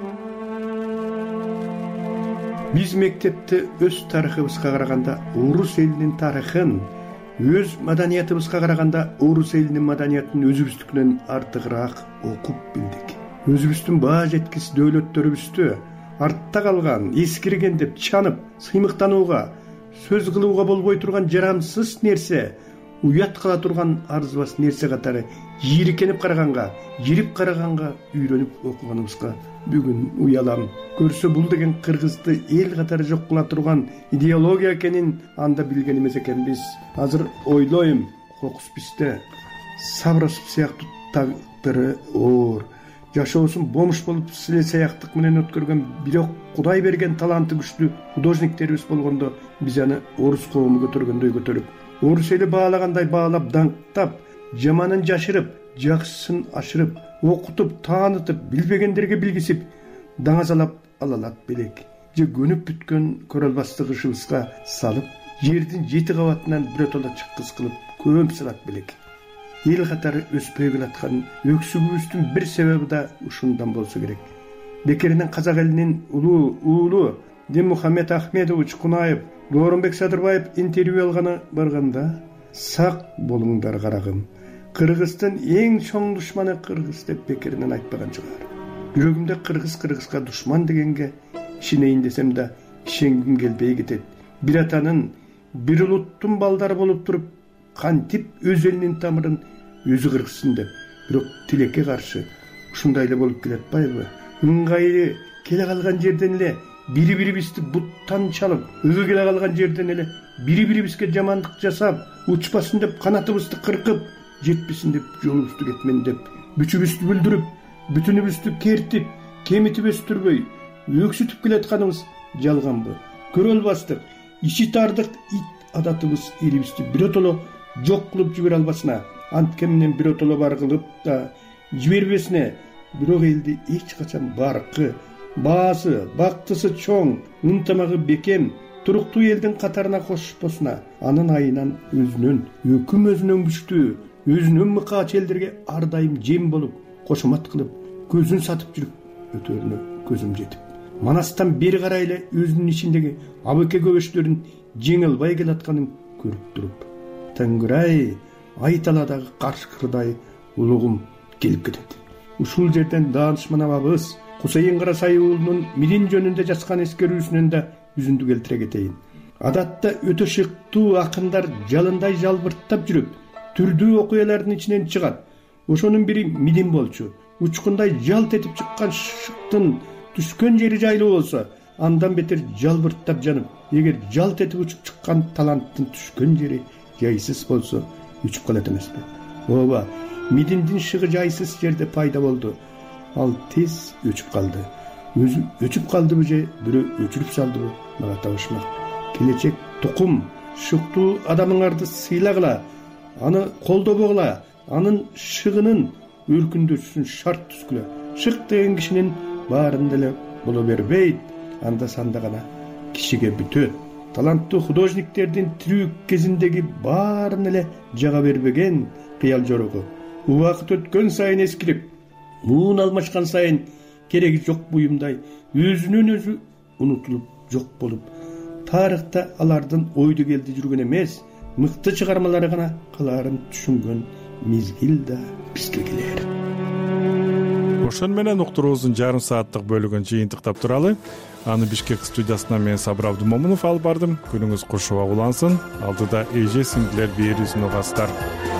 S16: Биз мектепте өз тарыхыбызга караганда орус элинин тарыхын, өз маданиятыбызга караганда орус элинин маданиятын өзүбүздүкүнөн артыгыраак окуп билдик. Өзүбүздүн баа жеткис дөөлөттөрүбүздү артта калган, эскирген деп чанып, сыймыктанууга, сөз кылууга болбой турган жарамсыз нерсе, уят кыла турган арзыбас нерсе катары жийиркенип караганга, жирип караганга үйрөнүп окуганыбызга бүгүн уялам. Көрсө бул деген кыргызды эл катары жок кыла турган идеология экенин анда билген эмес экенбиз. Азыр ойлойм, кокус бизде Сабросов сыяктуу тагдыры оор, жашоосун бомж болуп силе саяктык менен өткөргөн, бирок Кудай берген таланты күчтүү художниктерибиз болгондо биз аны орус коому көтөргөндөй көтөрүп, орус эли баалагандай баалап, даңктап, жаманын жашырып, жакшысын ашырып, окутуп, таанытып, билбегендерге билгисип, даңазалап алалат белек. Же көнүп бүткөн көрөлбастык ышыбызга салып, жердин жети кабатынан биротоло чыккыс кылып, көмүп салат белек. Эл катары өспөй келаткан өксүгүбүздүн бир себеби да ушундан болсо керек. Бекеринен казак элинин улуу уулу Демухамед Ахмедович Кунаев, Дооронбек Садырбаев интервью алганы барганда, сак болуңдар карагым, Кыргыздын эң чоң душманы кыргыз деп бекеринен айтпаган чыгар. Жүрөгүмдө кыргыз кыргызга душман дегенге ишенейин десем да ишенгим келбей кетет. Бир атанын, бир улуттун балдары болуп туруп, кантип өз элинин тамырын өзү кыргызсын деп, бирок тилекке каршы ушундай эле болуп келатпайбы? Ыңгайлы келе калган жерден эле бири-бирибизди буттан чалып, өгө келе калган жерден эле бири-бирибизге жамандык жасап, учпасын деп канатыбызды кыркып, жетпесин деп жолубузду кетмен деп, бүчүбүздү бүлдүрүп, бүтүнүбүздү кертип, кемитип өстүрбөй, өксүтүп келатканыбыз жалганбы? Көрө албастык, ичи тардык ит адатыбыз элибизди биротоло жок кылып жибере албасына, антке менен биротоло бар кылып да жибербесине, бирок элди эч качан баркы, баасы, бактысы чоң, ынтымагы бекем, туруктуу элдин катарына кошпосуна, анын айынан өзүнүн, өкүм өзүнөн күчтүү, өзүнүн мыкаач элдерге ар дайым жем болуп, кошомат кылып, көзүн сатып жүрүп өтөрүнө көзүм жетип, манастан бери карай эле өзүнүн ичиндеги абыке көбөчтөрүн жеңе албай келатканын көрүп туруп, Тангырай, ай таладагы каршкырдай улугум келип кетет. Ушул жерден даанышман абабыз Кусейин Карасай уулунун Мидин жөнүндө жазган эскерүүсүнөн да үзүндү келтире кетейин. Адатта өтө шыктуу акындар жалындай жалбырттап жүрүп, түрдүү окуялардын ичинен чыгат. Ошонун бири Мидин болчу. Учкундай жалт этип чыккан шыктын түшкөн жери жайлуу болсо, андан бетер жалбырттап жанып, эгер жалт этип учуп чыккан таланттын түшкөн жери жайсыз болсо, үчүп калат эмеспи? Ооба, Мидиндин шыгы жайсыз жерде пайда болду. Ал тез өчүп калды. Өзү өчүп калдыбы же бирөө өчүрүп салдыбы, мага табышмак. Келечек тукум, шыктуу адамыңарды сыйлагыла, аны колдобогула, анын шыгынын өркүндөшүн шарт түзгүлө. Шык деген кишинин баарын деле боло бербейт, анда санда гана кишиге бүтөт. таланттуу художниктердин тирүү кезиндеги баарын эле жага бербеген кыял жорого убакыт өткөн сайын эскирип, муун алмашкан сайын кереги жок буюмдай өзүнөн өзү унутулуп жок болуп, тарыхта алардын ойду келди жүргөн эмес, мыкты чыгармалары гана калаарын түшүнгөн мезгил да бизге келер.
S2: Ошон менен уктуруубуздун жарым сааттык бөлүгүн жыйынтыктап туралы. Аны Бишкек студиясына мен Сабыр Абдымомунов алып бардым. Күнүңүз курчуба улансын. Алдыда эже сиңдилер берүүсүн угасыздар.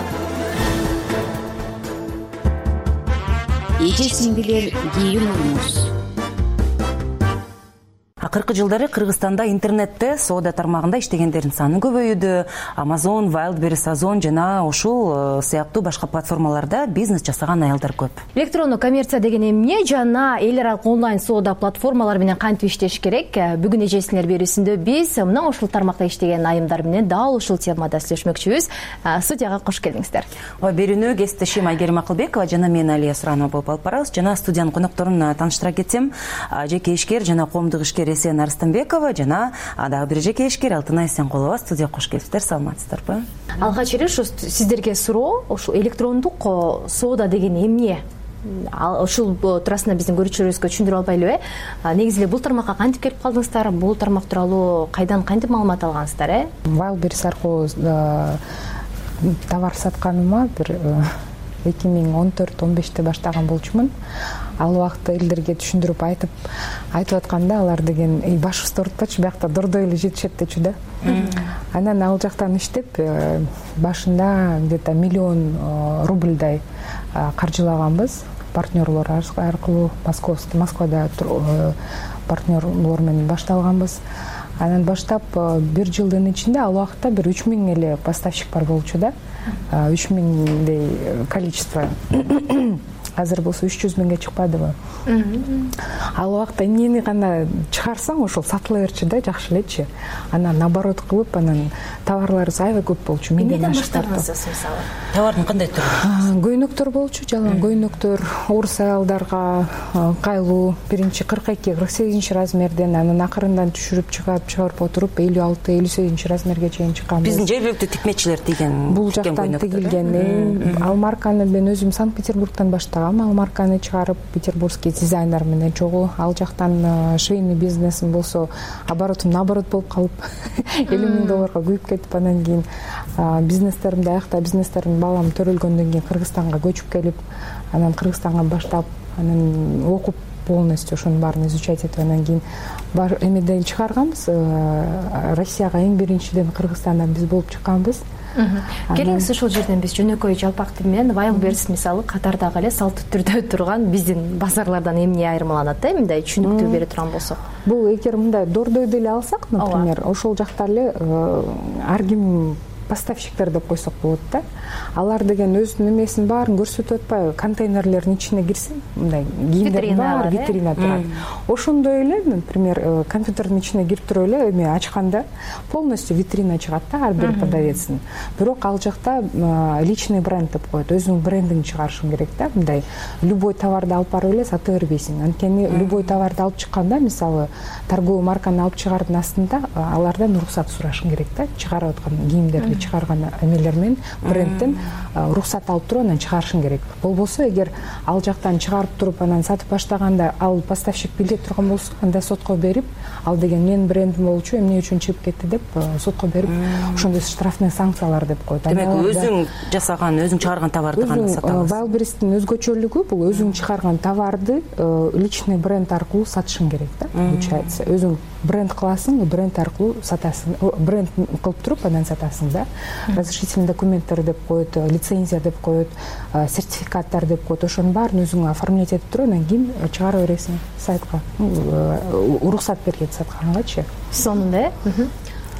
S17: Эже сиңдилер кийин угуңуз.
S18: Акыркы жылдары Кыргызстанда интернетте соода тармагында иштегендердин саны көбөйдү. Amazon, Wildberries, Озон жана ушул сыяктуу башка платформаларда бизнес жасаган аялдар көп.
S19: Электрондуу коммерция деген эмне жана эл аралык онлайн соода платформалары менен кантип иштеш керек? Бүгүн эже сиңдилер берүүсүндө биз мына ушул тармакта иштеген айымдар менен дал ушул темада сүйлөшмөкчүбүз. Студияга кош келиңиздер.
S18: Берүүнү кесиптешим Айгерим Акылбекова жана мен Алия Суранова болуп алып барабыз. Жана студиянын конокторун тааныштыра кетсем, жеке ишкер жана коомдук ишкер Эсен Арыстанбекова жана дагы бир жеке ишкер Алтынай Эсенкулова студияга кош келипсиздер. Саламатсыздарбы?
S19: Алгач эле ушу сиздерге суроо, ушул электрондук соода деген эмне? Ушул туурасында биздин көрүүчүлөрүбүзгө түшүндүрүп албайлыбы? Негизи эле бул тармакка кантип келип калдыңыздар? Бул тармак тууралуу кайдан кантип маалымат алгансыздар, э?
S20: Wildberries аркылуу товар сатканыма бир эки миң он төрт он беште баштаган болчумун. Ал убакта элдерге түшүндүрүп айтып айтып атканда алар деген башыбызды оорутпачы, биякта дордой эле жетишет дечү да. Анан ал жактан иштеп башында где-то миллион рубльдай каржылаганбыз. Партнерлор аркылуу Московский Москвада партнерлор менен башталганбыз. Анан баштап бир жылдын ичинде ал убакта бир үч миң эле поставщик бар болчу да. үч миңдей количество. Азыр болсо үч жүз миңге чыкпадыбы? Ал убакта эмнени гана чыгарсаң ошол сатыла берчү да, жакшы элечи. Анан наоборот кылып, анан товарларыбыз аябай көп болчу.
S19: Эмнеден баштадыңыз мисалы?
S18: Товардын кандай түрү?
S20: Көйнөктөр болчу, жалаң көйнөктөр, орус аялдарга кайлуу, биринчи кырк эки кырк сегизинчи размерден, анан акырындан түшүрүп чыгып чыгарып отуруп элүү алты элүү сегизинчи размерге чейин чыкканбыз.
S18: Биздин жергиликтүү тикмечилер тиген.
S20: Бул жактан тигилген. Ал марканы мен өзүм Санкт-Петербургтан баштагам. Ал марканы чыгарып петербургский дизайнер менен чогуу. Ал жактан швейный бизнесим болсо оборотум наоборот болуп калып элүү миң долларга күйүп кетип, анан кийин бизнестеримди аякта бизнестердин балам төрөлгөндөн кийин Кыргызстанга көчүп келип, анан Кыргызстанга баштап, анан окуп полностью ошонун баарын изучать этип, анан кийин эмеден чыгарганбыз. Россияга эң биринчиден Кыргызстандан биз болуп чыкканбыз.
S19: Келиңиз ушул жерден биз жөнөкөй жалпак тил менен Wildberries мисалы катардагы эле салттуу түрдө турган биздин базарлардан эмне айырмаланат да, мындай түшүнүктүү бере турган болсок?
S20: Бул эгер мындай дордойду эле алсак, например, ошол жакта эле ар ким поставщиктер деп койсок болот да. Алар деген өзүнүн эмесин баарын көрсөтүп атпайбы, контейнерлердин ичине кирсин, мындай кийимдердин баары витрина турат. Ошондой эле, например, компьютердин ичине кирип туруп эле эме ачканда полностью витрина чыгат да ар бир продавецтин. Бирок ал жакта личный бренд деп коет, өзүңүн брендиңди чыгарышың керек да, мындай любой товарды алып барып эле сата бербейсиң. Анткени любой товарды алып чыкканда, мисалы, торговый марканы алып чыгаардын астында алардан уруксат сурашың керек да, чыгарып аткан кийимдерди чыгарган эмелер менен брендтен уруксат алып туруп анан чыгарышың керек. Болбосо эгер ал жактан чыгарып туруп анан сатып баштаганда ал поставщик биле турган болсо, анда сотко берип, ал деген менин брендим болчу, эмне үчүн чыгып кетти деп сотко берип, ошондой штрафный санкциялар деп коет.
S18: Демек, өзүң жасаган, өзүң чыгарган товарды гана сата аласың.
S20: Wildberries'тин өзгөчөлүгү бул өзүң чыгарган товарды личный бренд аркылуу сатышың керек да, получается. Өзүң бренд кыласың, бренд аркылуу сатасың, бренд кылып туруп анан сатасың да. Разрешительный документтер деп коет, лицензия деп коет, сертификаттар деп коет. Ошонун баарын өзүң оформлять этип туруп, анан кийин чыгарып бересиң сайтка. Уруксат берген саткангачы.
S19: Сонунда, э?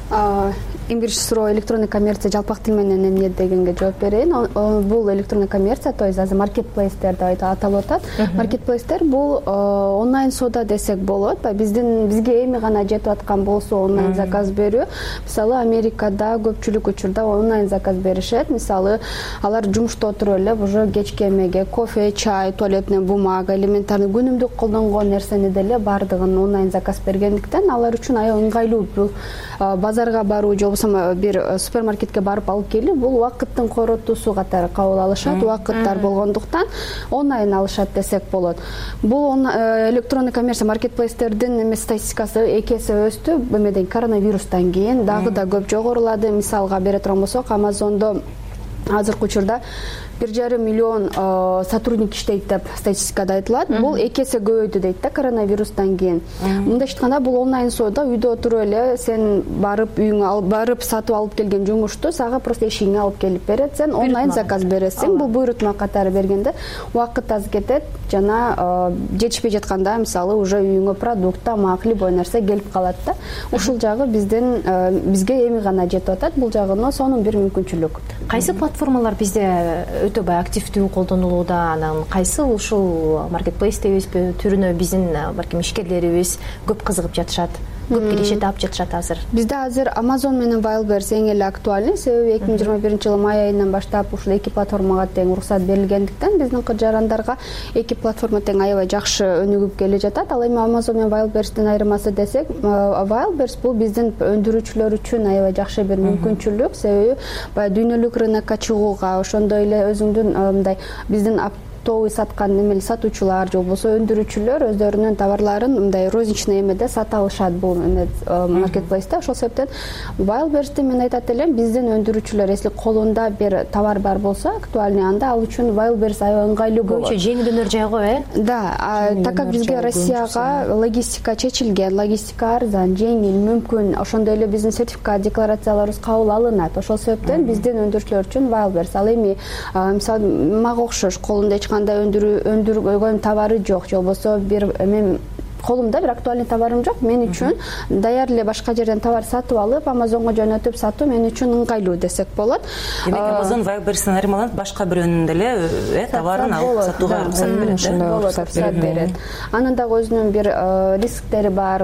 S21: эң биринчи суроо электронный коммерция жалпак тил менен эмне дегенге жооп берейин. Бул электронный коммерция, то есть азыр маркетплейстер деп аталып атат. Маркетплейстер бул онлайн соода десек болот. Биздин бизге эми гана жетип аткан болсо онлайн заказ берүү. Мисалы Америкада көпчүлүк учурда онлайн заказ беришет. Мисалы алар жумушта отуруп эле уже кечки эмеге кофе, чай, туалетная бумага, элементарный күнүмдүк колдонгон нерсени деле баардыгын онлайн заказ бергендиктен алар үчүн аябай ыңгайлуу. Бул базарга баруу же бир супермаркетке барып алып келип, бул убакыттын коротуусу катары кабыл алышат. Убакыттар болгондуктан онлайн алышат десек болот. Бул электронный коммерция маркетплейстердин статистикасы эки эсе өстү. Эмеден коронавирустан кийин дагы да көп жогорулады. Мисалга бере турган болсок, Amazon'до азыркы учурда бир жарым миллион сотрудник иштейт деп статистикада айтылат. Бул эки эсе көбөйдү дейт да коронавирустан кийин. Мындайча айтканда бул онлайн соода үйдө отуруп эле сен барып үйүңө алып барып сатып алып келген жумушту сага просто эшигиңе алып келип берет. Сен онлайн заказ бересиң. Бул буйрутма катары бергенде убакыт аз кетет жана жетишпей жатканда мисалы уже үйүңө продукт, тамак, любой нерсе келип калат да. Ушул жагы биздин бизге эми гана жетип атат. Бул жагына сонун бир мүмкүнчүлүк.
S19: Кайсы платформалар бизде өтө бай активдүү колдонулууда? Анан кайсы ушул маркетплейс дейбизби түрүнө биздин балким ишкерлерибиз көп кызыгып жатышат, көп киришет алып жатышат азыр? Бизде
S21: азыр Amazon менен Wildberries эң эле актуальный, себеби эки миң жыйырма биринчи жылы май айынан баштап ушул эки платформага тең уруксат берилгендиктен биздин кыз-жарандарга эки платформа тең аябай жакшы өнүгүп келе жатат. Ал эми Amazon менен Wildberries'тин айырмасы десек, Wildberries бул биздин өндүрүүчүлөр үчүн аябай жакшы бир мүмкүнчүлүк, себеби баягы дүйнөлүк рынокко чыгууга, ошондой эле өзүңдүн мындай биздин оптовый саткан эмел сатуучулар же болбосо өндүрүүчүлөр өздөрүнүн товарларын мындай розничный эмеде сата алышат бул маркетплейсте. Ошол себептен Wildberries'ти мен айтат элем, биздин өндүрүүчүлөр если колунда бир товар бар болсо, актуальный, анда ал үчүн Wildberries аябай ыңгайлуу болот.
S19: Көбүнчө жеңилдөнөр жайго, э?
S21: Да, так как бизге Россияга логистика чечилген, логистика арзан, жеңил, мүмкүн, ошондой эле биздин сертификат, декларацияларыбыз кабыл алынат. Ошол себептен биздин өндүрүүчүлөр үчүн Wildberries. Ал эми мисалы мага окшош колунда кандай өндүрүү өндүргөн товары жок, же болбосо бир мен колумда бир актуальный товарым жок, мен үчүн даяр эле башка жерден товар сатып алып Amazon'го жөнөтүп сатуу мен үчүн ыңгайлуу десек болот.
S18: Демек Amazon Wildberries'тен айырмаланып башка бирөөнүн деле товарын алып сатууга уруксат берет.
S21: Анын дагы өзүнүн бир рисктери бар,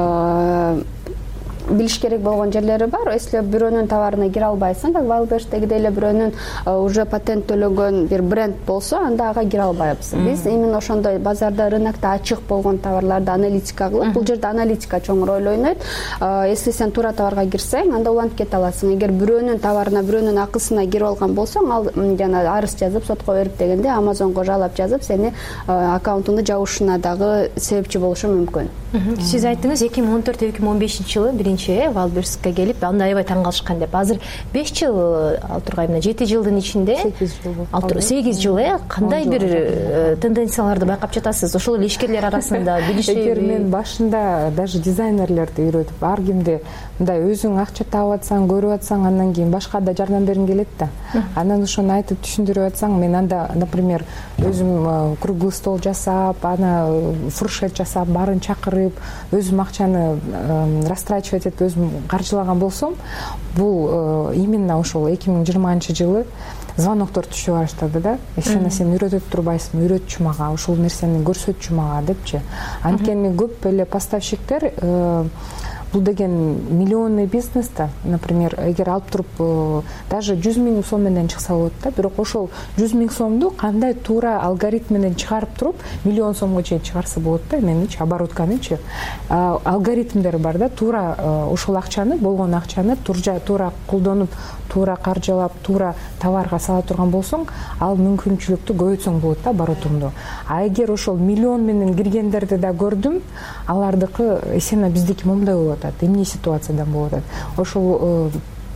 S21: билиш керек болгон жерлери бар. Если бирөөнүн товарына кире албайсың, как Wildberries'теги эле бирөөнүн уже патент төлөгөн бир бренд болсо, анда ага кире албайбыз. Биз именно ошондой базарда, рынокто ачык болгон товарларды аналитика кылып, бул жерде аналитика чоң роль ойнойт. Если сен туура товарга кирсең, анда уланып кете аласың. Эгер бирөөнүн товарына, бирөөнүн акысына кирип алган болсоң, ал жана арыз жазып сотко берип дегенде Amazon'го жалап жазып, сени аккаунтуңду жабышына дагы себепчи болушу мүмкүн.
S19: Сиз айттыңыз эки миң он төрт эки миң он бешинчи жылы биринчи Wildberries'ке келип, анда аябай таң калышкан деп. Азыр беш жыл ал тургай, мына жети жылдын ичинде сегиз жыл, э, кандай бир тенденцияларды байкап жатасыз? Ошол эле ишкерлер арасында билишип.
S20: Эгер мен башында даже дизайнерлерди үйрөтүп, ар кимди мындай өзүң акча таап атсаң, көрүп атсаң, андан кийин башка да жардам бергиң келет да. Анан ошону айтып түшүндүрүп атсаң, мен анда, например, өзүм круглый стол жасап, ана фуршет жасап, баарын чакырып, өзүм акчаны растрачивать этип өзүм каржылаган болсом, бул именно ошол эки миң жыйырманчы жылы звоноктор түшө баштады да. Сен сен үйрөтүп турбайсың, үйрөтчү мага, ушул нерсени көрсөтчү мага депчи. Анткени көп эле поставщиктер бул деген миллионный бизнес да. Например, эгер алып туруп даже жүз миң сом менен чыкса болот да. Бирок ошол жүз миң сомду кандай туура алгоритм менен чыгарып туруп миллион сомго чейин чыгарса болот да. Эменичи, оборотканычы. Алгоритмдер бар да. Туура ошол акчаны, болгон акчаны туура колдонуп, туура каржылап, туура товарга сала турган болсоң, ал мүмкүнчүлүктү көбөйтсөң болот да, оборотуңду. А эгер ошол миллион менен киргендерди да көрдүм, алардыкы эсена биздики момундай болот. Эмне ситуациядан болот атат. Ошол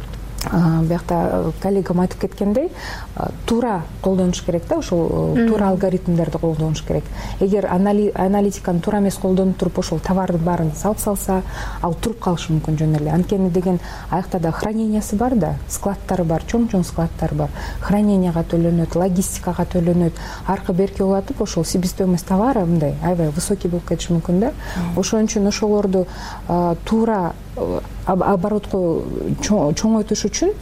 S20: биякта коллегам айтып кеткендей, туура колдонуш керек да, ошол туура алгоритмдерди колдонуш керек. Эгер аналитиканы туура эмес колдонуп туруп ошол товардын баарын салып салса, ал туруп калышы мүмкүн жөн эле. Анткени деген аякта да хранениясы бар да, складтары бар, чоң-чоң складтар бар. Храненияга төлөнөт, логистикага төлөнөт. Аркы берки улатып, ошол себестоимость товара мындай аябай высокий болуп кетиши мүмкүн да. Ошон үчүн ошолорду туура оборотко чоңойтуш үчүн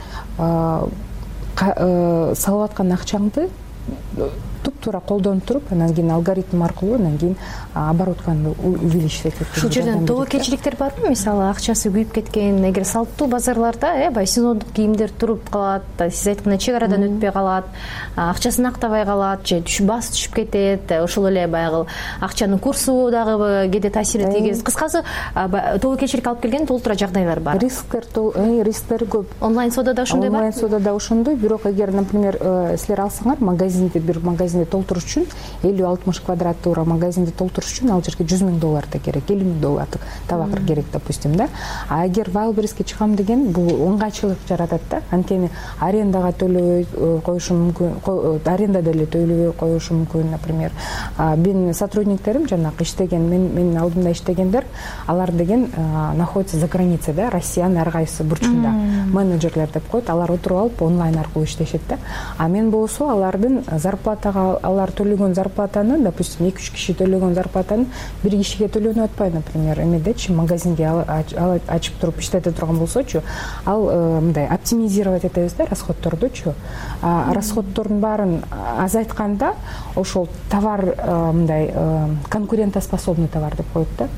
S20: салып аткан акчаңды туптуура колдонуп туруп, анан кийин алгоритм аркылуу анан кийин оборотканы увеличивать этип.
S19: Ушул жерден тобокелчиликтер барбы? Мисалы, акчасы күйүп кеткен, эгер салттуу базарларда э баягы сезондук кийимдер туруп калат, сиз айткандай чек арадан өтпөй калат, акчасын актабай калат же баасы түшүп кетет, ошол эле баягы акчанын курсу дагы кээде таасир тийгизет. Кыскасы, тобокелчилик алып келген толтура жагдайлар бар.
S20: Рисктер, рисктери көп.
S19: Онлайн соодада ошондой бар?
S20: Онлайн соодада ошондой, бирок эгер, например, силер алсаңар, магазинде бир магазинде толтуруш үчүн элүү алтымыш квадрат туура магазинде толтуруш үчүн ал жерге жүз миң доллар да керек, элүү миң доллардык табак керек, допустим, да. А эгер Wildberriesке чыгам деген бул ыңгайчылык жаратат да. Анткени арендага төлөбөй коюшу мүмкүн, аренда деле төлөбөй коюшу мүмкүн, например. Менин сотрудниктерим жанагы иштеген, менин алдымда иштегендер, алар деген находится за границей, да, Россиянын ар кайсы бурчунда. Менеджерлер деп коет, алар отуруп алып онлайн аркылуу иштешет да. А мен болсо алардын зарплатага алар төлөгөн зарплатаны, допустим, эки үч киши төлөгөн зарплатаны бир кишиге төлөнүп атпай, например, эмедечи магазинге ачып туруп иштете турган болсочу, ал мындай оптимизировать этебиз да расходтордучу. Расходтордун баарын азайтканда ошол товар мындай конкурентоспособный товар деп коет да.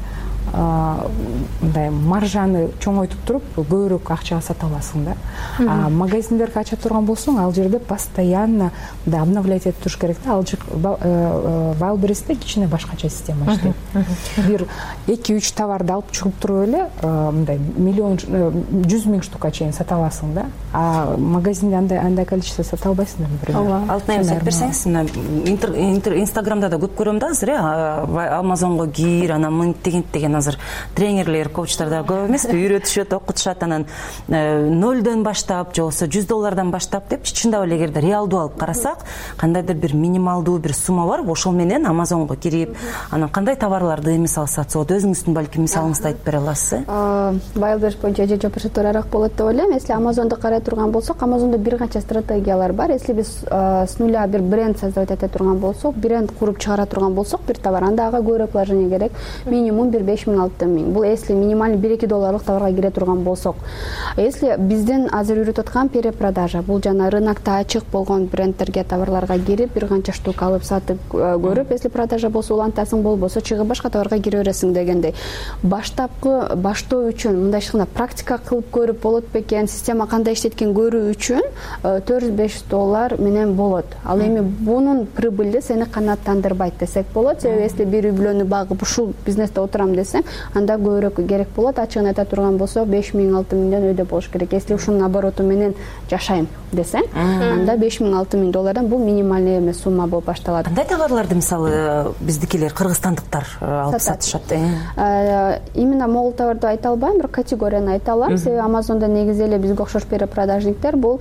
S20: Мындай маржаны чоңойтуп туруп көбүрөөк акчага сата аласың да. Магазиндерге ача турган болсоң, ал жерде постоянно да обновлять этип туруш керек да. Ал жер Wildberries'те кичине башкача система иштейт. Бир эки үч товарды алып чыгып туруп эле мындай миллион жүз миң штука чейин сата аласың да. А магазинде андай андай количество сата албайсың, например.
S18: Алтынай, айтып берсеңиз, мына Инстаграмда да көп көрөм да азыр, э, Амазонго кир, анан мынт деген деген азыр тренерлер, коучтарда көп эмеспи, үйрөтүшөт, окутушат, анан нөлдөн баштап, же болбосо жүз доллардан баштап деп, чындап эле эгерде реалдуу алып карасак, кандайдыр бир минималдуу бир сумма бар, ошол менен Амазонго кирип, анан кандай товарларды мисалы сатса болот, өзүңүздүн балким мисалыңызды айтып бере аласыз?
S21: Wildberries боюнча же жапыршы туурараак болот деп ойлойм. Если Амазонду карай турган болсок, Амазондо бир канча стратегиялар бар. Если биз с нуля бир бренд создавать эте турган болсок, бренд куруп чыгара турган болсок, бир товар, анда ага көбүрөөк вложение керек. Минимум бир беш миң алты миң. Бул если минималь бир эки долларлык товарга кире турган болсок. Если бизден азыр үйрөтүп аткан перепродажа, бул жана рынокто ачык болгон брендтерге товарларга кирип, бир канча штук алып сатып көрүп, если продажа болсо улантасың, болбосо чыгып башка товарга кире бересиң дегендей. Баштапкы баштоо үчүн мындай ишкана практика кылып көрүп болот бекен, система кандай иштеткенин көрүү үчүн төрт жүз беш доллар менен болот. Ал эми бунун прибыли сени канааттандырбайт десек болот. Себеби если бир үй бүлөнү багып ушул бизнесте отурам десең, анда көбүрөөк керек болот. Ачыгын айта турган болсо, беш миң алты миңден өйдө болуш керек. Если ушунун обороту менен жашайм десең, анда беш миң алты миң доллардан бул минимальный эмес сумма болуп башталат.
S18: Кандай товарларды мисалы биздикилер, кыргызстандыктар алып сатышат?
S21: Именно могул товарды айта албайм, бирок категорияны айта алам. Себеби Амазонда негизи эле бизге окшош перепродажниктер бул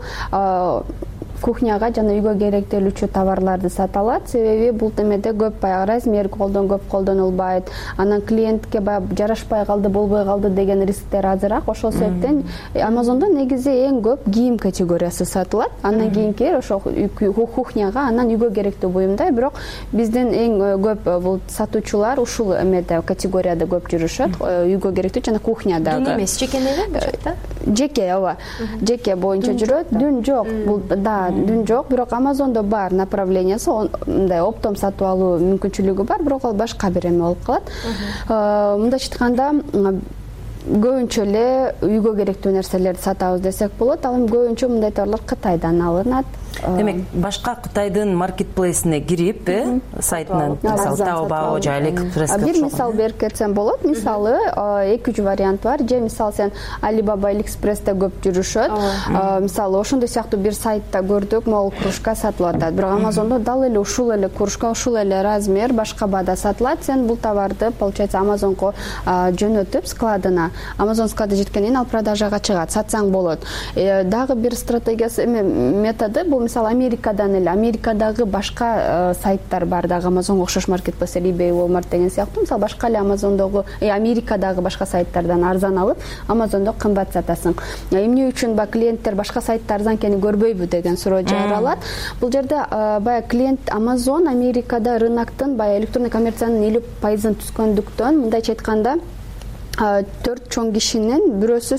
S21: кухняга жана үйгө керектелүүчү товарларды сата алат. Себеби бул темеде көп баягы размер колдон көп колдонулбайт. Анан клиентке баягы жарашпай калды, болбой калды деген рисктер азыраак. Ошол себептен Амазондо негизи эң көп кийим категориясы сатылат. Андан кийинки ошол кухняга, анан үйгө керектүү буюмдар. Бирок биздин эң көп бул сатуучулар ушул эмеде категорияда көп жүрүшөт. Үйгө керектүү жана кухнядагы.
S19: Дүн эмес, жекенеби бул?
S21: Жеке, ооба. Жеке боюнча жүрөт. Дүн жок. Бул да дүн жок, бирок Амазондо бар направлениясы, мындай оптом сатып алуу мүмкүнчүлүгү бар, бирок ал башка бир эме болуп калат. Мындайча айтканда, көбүнчө эле үйгө керектүү нерселерди сатабыз десек болот. Ал эми көбүнчө мындай товарлар Кытайдан алынат.
S18: Демек, башка Кытайдын маркетплейсине кирип, э, сайтынан, мисалы Taobao же AliExpress.
S21: Бир мисал берип кетсем болот. Мисалы эки үч вариант бар. Же мисалы сен Alibaba, AliExpress'те көп жүрүшөт. Мисалы ошондой сыяктуу бир сайтта көрдүк, могул кружка сатылып атат. Бирок Амазондо дал эле ушул эле кружка, ушул эле размер башка баада сатылат. Сен бул товарды, получается, Амазонго жөнөтүп складына, Амазон склады жеткенден кийин ал продажага чыгат, сатсаң болот. Дагы бир стратегиясы, методу бул мисалы Америкадан эле, Америкадагы башка сайттар бар дагы Амазонго окшош маркетплейстер, eBay, Walmart деген сыяктуу. Мисалы башка эле Амазондогу, Америкадагы башка сайттардан арзан алып, Амазондо кымбат сатасың. Эмне үчүн ба клиенттер башка сайтта арзан экенин көрбөйбү деген суроо жаралат. Бул жерде баягы клиент Амазон Америкада рыноктун баягы электрондук коммерциянын элүү пайызын түзгөндүктөн, мындайча айтканда, төрт чоң кишинин бирөөсү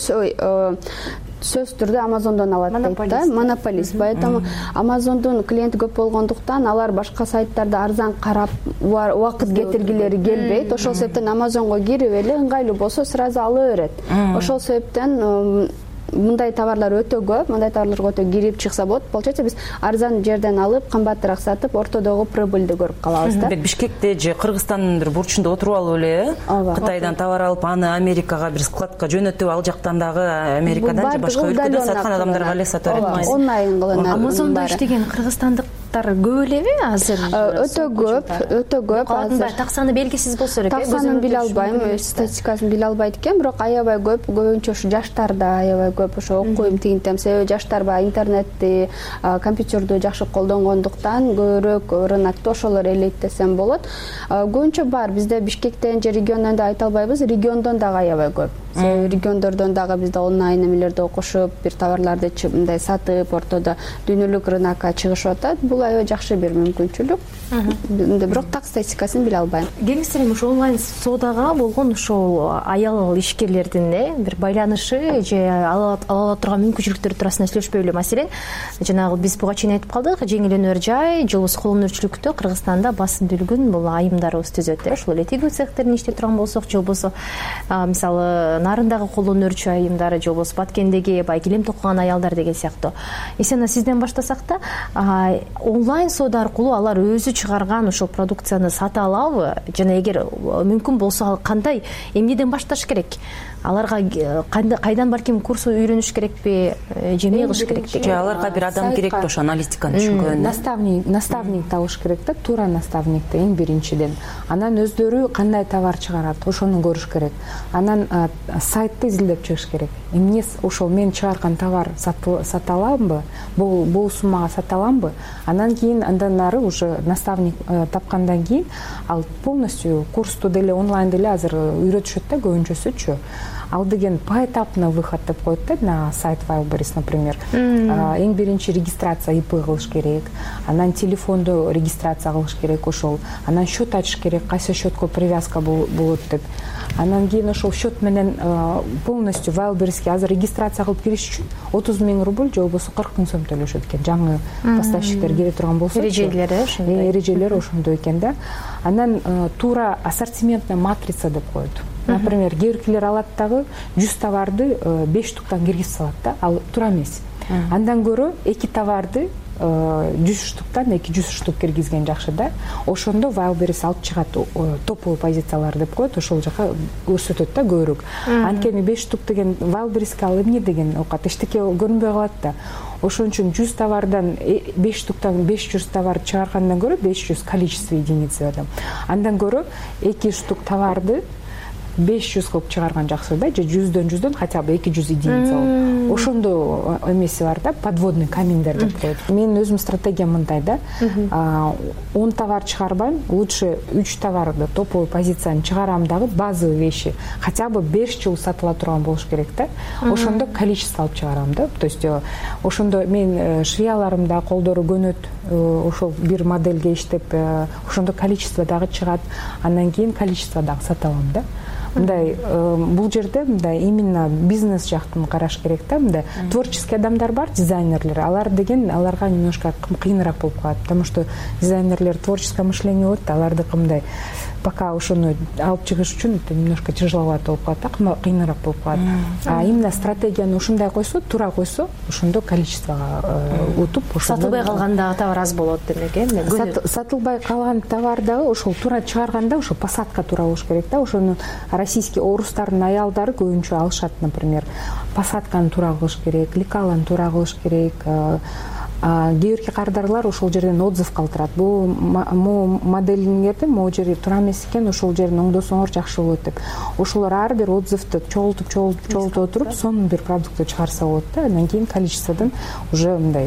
S21: сөзсүз түрдө Амазондон алат дейт да, монополист. Поэтому Амазондун клиенти көп болгондуктан алар башка сайттарды арзан карап убакыт кетиргилери келбейт. Ошол себептен Амазонго кирип эле ыңгайлуу болсо сразу ала берет. Ошол себептен мындай товарлар өтө көп, мындай товарларга өтө кирип чыкса болот. Получается биз арзан жерден алып, кымбатыраак сатып, ортодогу прибыльди көрүп калабыз да.
S18: Бишкекте же Кыргызстандын бир бурчунда отуруп алып эле, Кытайдан товар алып, аны Америкага бир складка жөнөтүп, ал жактан дагы Америкадан же башка өлкөдөн саткан адамдарга эле сата берет.
S21: Онлайн кылынат.
S19: Амазондо иштеген кыргызстандыктар көп элеби азыр?
S21: Өтө көп, өтө көп.
S19: Азыр так саны белгисиз болсо керек.
S21: Так санын биле албайм, статистикасын биле албайт экен, бирок аябай көп, көбүнчө ушу жаштарда аябай көп. Ошо окуйм тигинтем, себеби жаштар баягы интернетти, компьютерди жакшы колдонгондуктан көбүрөөк рынокто ошолор ээлейт десем болот. Көбүнчө бар, бизде Бишкектен же региондон да айта албайбыз, региондон дагы аябай көп. Региондордон дагы бизде онлайн эмелерди окушуп, бир товарларды мындай сатып, ортодо дүйнөлүк рынокко чыгышып атат. Бул аябай жакшы бир мүмкүнчүлүк. Бирок так статистикасын биле албайм.
S19: Кеңестерим ушу онлайн соодага болгон ушул аял ишкерлердин бир байланышы же ала турган мүмкүнчүлүктөр туурасында сүйлөшпөйлү. Маселен, жанагы биз буга чейин айтып калдык, жеңил жай, же болбосо кол өнөрчүлүктө Кыргызстанда басым бүлгүн бул айымдарыбыз түзөт. Ошол эле тигүү цехтерин иштеп турган болсок, же болбосо мисалы нарындагы кол өнөрчү айымдары, же болбосо Баткендеги бай килем токуган аялдар деген сыяктуу. Эсена сизден баштасак да, онлайн соода аркылуу алар өзү чыгарган ошол продукцияны сата алабы? Жана эгер мүмкүн болсо кандай, эмнеден башташ керек? Аларга кайдан балким курс үйрөнүш керекпи, же эмне кылыш керек деген?
S18: Же аларга бир адам керекпи ошо аналитиканы түшүнгөн?
S20: Наставник, наставник табыш керек да, туура наставникти эң биринчиден. Анан өздөрү кандай товар чыгарат, ошону көрүш керек. Анан сайтты изилдеп чыгыш керек. Эмне ошол мен чыгарган товар сата аламбы? Бул бул суммага сата аламбы? Анан кийин андан ары уже наставник тапкандан кийин ал полностью курсту деле онлайн деле азыр үйрөтүшөт да көбүнчөсүчү. Ал деген поэтапный выход деп коет да, на сайт Wildberries, например. Эң биринчи регистрация ИП кылыш керек, анан телефонду регистрация кылыш керек ошол, анан счет ачыш керек, кайсы счетко привязка болот деп. Анан кийин ошол счет менен полностью Wildberriesке азыр регистрация кылып кириш үчүн отуз миң рубль же болбосо кырк миң сом төлөшөт экен. Жаңы поставщиктер келе турган болсо,
S19: эрежелери ошондой.
S20: Эрежелери ошондой экен да. Анан туура ассортиментная матрица деп коет. Например, кээ биркилер алат дагы жүз товарды беш штуктан киргизип салат да, ал туура эмес. Андан көрө эки товарды жүз штуктан эки жүз штук киргизген жакшы да. Ошондо Wildberries алып чыгат топовый позициялар деп коет, ошол жака көрсөтөт да көбүрөөк. Анткени беш штук деген Wildberriesке ал эмне деген окат, эчтеке көрүнбөй калат да. Ошон үчүн жүз товардан беш штуктан беш жүз товар чыгаргандан көрө беш жүз количество единицы адам. Андан көрө эки штук товарды беш жүз кылып чыгарган жакшы да, же жүздөн жүздөн хотя бы эки жүз единица алып. Ошондо эмеси бар да, подводный каминдер деп коет. Менин өзүм стратегиям мындай да, он товар чыгарбайм, лучше үч товарды топовый позицияны чыгарам дагы, базовый вещи хотя бы беш жыл сатыла турган болуш керек да. Ошондо количество алып чыгарам да. То есть ошондо мен швеяларым да колдору көнөт, ошол бир модельге иштеп, ошондо количество дагы чыгат, андан кийин количество дагы сата алам да. Мындай бул жерде мындай именно бизнес жактын караш керек да. Мындай творческий адамдар бар, дизайнерлер. Алар деген аларга немножко кыйыныраак болуп калат, потому что дизайнерлер творческое мышление болот да, алардыкы мындай пока ошону алып чыгыш үчүн немножко тяжеловато болуп калат да, кыйыныраак болуп калат. А именно стратегияны ушундай койсо, туура койсо, ошондо количествого утуп, ошондо
S19: сатылбай калганда товар аз болот демек э.
S20: Сатылбай калган товар дагы ошол туура чыгарганда ошо посадка туура болуш керек да. Ошону российский орустардын аялдары көбүнчө алышат, например, посадканы туура кылыш керек, лекаланы туура кылыш керек. Кээ бирки кардарлар ошол жерден отзыв калтырат. Бул моделиңерди могу жери туура эмес экен, ошол жерин оңдосоңор жакшы болот деп. Ошолор ар бир отзывды чогултуп чогултуп чогултуп отуруп, сонун бир продуктты чыгарса болот да. Андан кийин количестводон уже мындай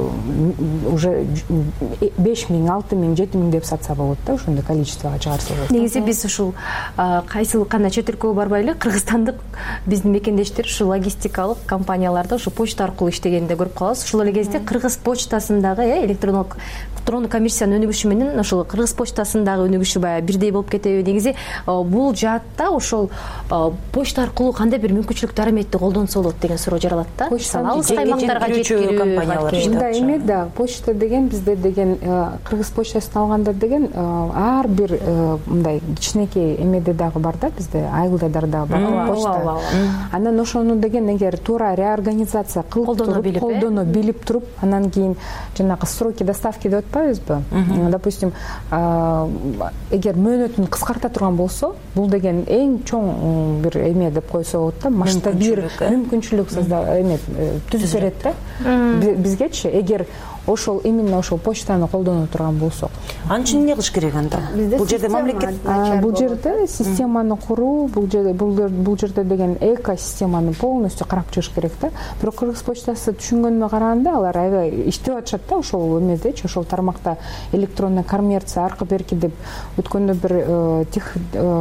S20: уже беш миң, алты миң, жети миң деп сатса болот да, ошондой количествого чыгарса болот.
S19: Негизи биз ушул кайсыл кандай чет өлкөгө барбай эле кыргызстандык биздин мекендештер ушу логистикалык компанияларда ушу почта аркылуу иштегенди көрүп калабыз. Ошол эле кезде кыргыз почтасындагы электрондук электрондук коммерциянын өнүгүшү менен ошол кыргыз почтасындагы өнүгүшү баягы бирдей болуп кетеби? Негизи бул жаатта ошол почта аркылуу кандай бир мүмкүнчүлүктөр эметти колдонсо болот деген суроо жаралат да. Мисалы алыс аймактарга жеткирүү компаниялар
S20: мындай эме да. Почта деген бизде деген кыргыз почтасын алганда деген ар бир мындай кичинекей эмеде дагы бар да, бизде айылда дагы бар почта. Анан ошону деген эгер туура реорганизация кылып туруп, колдоно билип туруп, анан кийин жанагы сроки доставки деп атпайбызбы? Допустим, эгер мөөнөтүн кыскарта турган болсо, бул деген эң чоң бир эме деп койсо болот да, масштабир мүмкүнчүлүк эме түзүп берет да бизгечи, эгер ошол именно ошол почтаны колдоно турган болсок.
S18: Анын үчүн эмне кылыш керек анда? Бул жерде мамлекет
S20: бул жерде системаны куруу, бул жерде бул жерде деген экосистеманы полностью карап чыгыш керек да. Бирок кыргыз почтасы түшүнгөнүмө караганда алар аябай иштеп атышат да ошол эмедечи, ошол тармакта электронный коммерция аркы берки деп өткөндө бир тех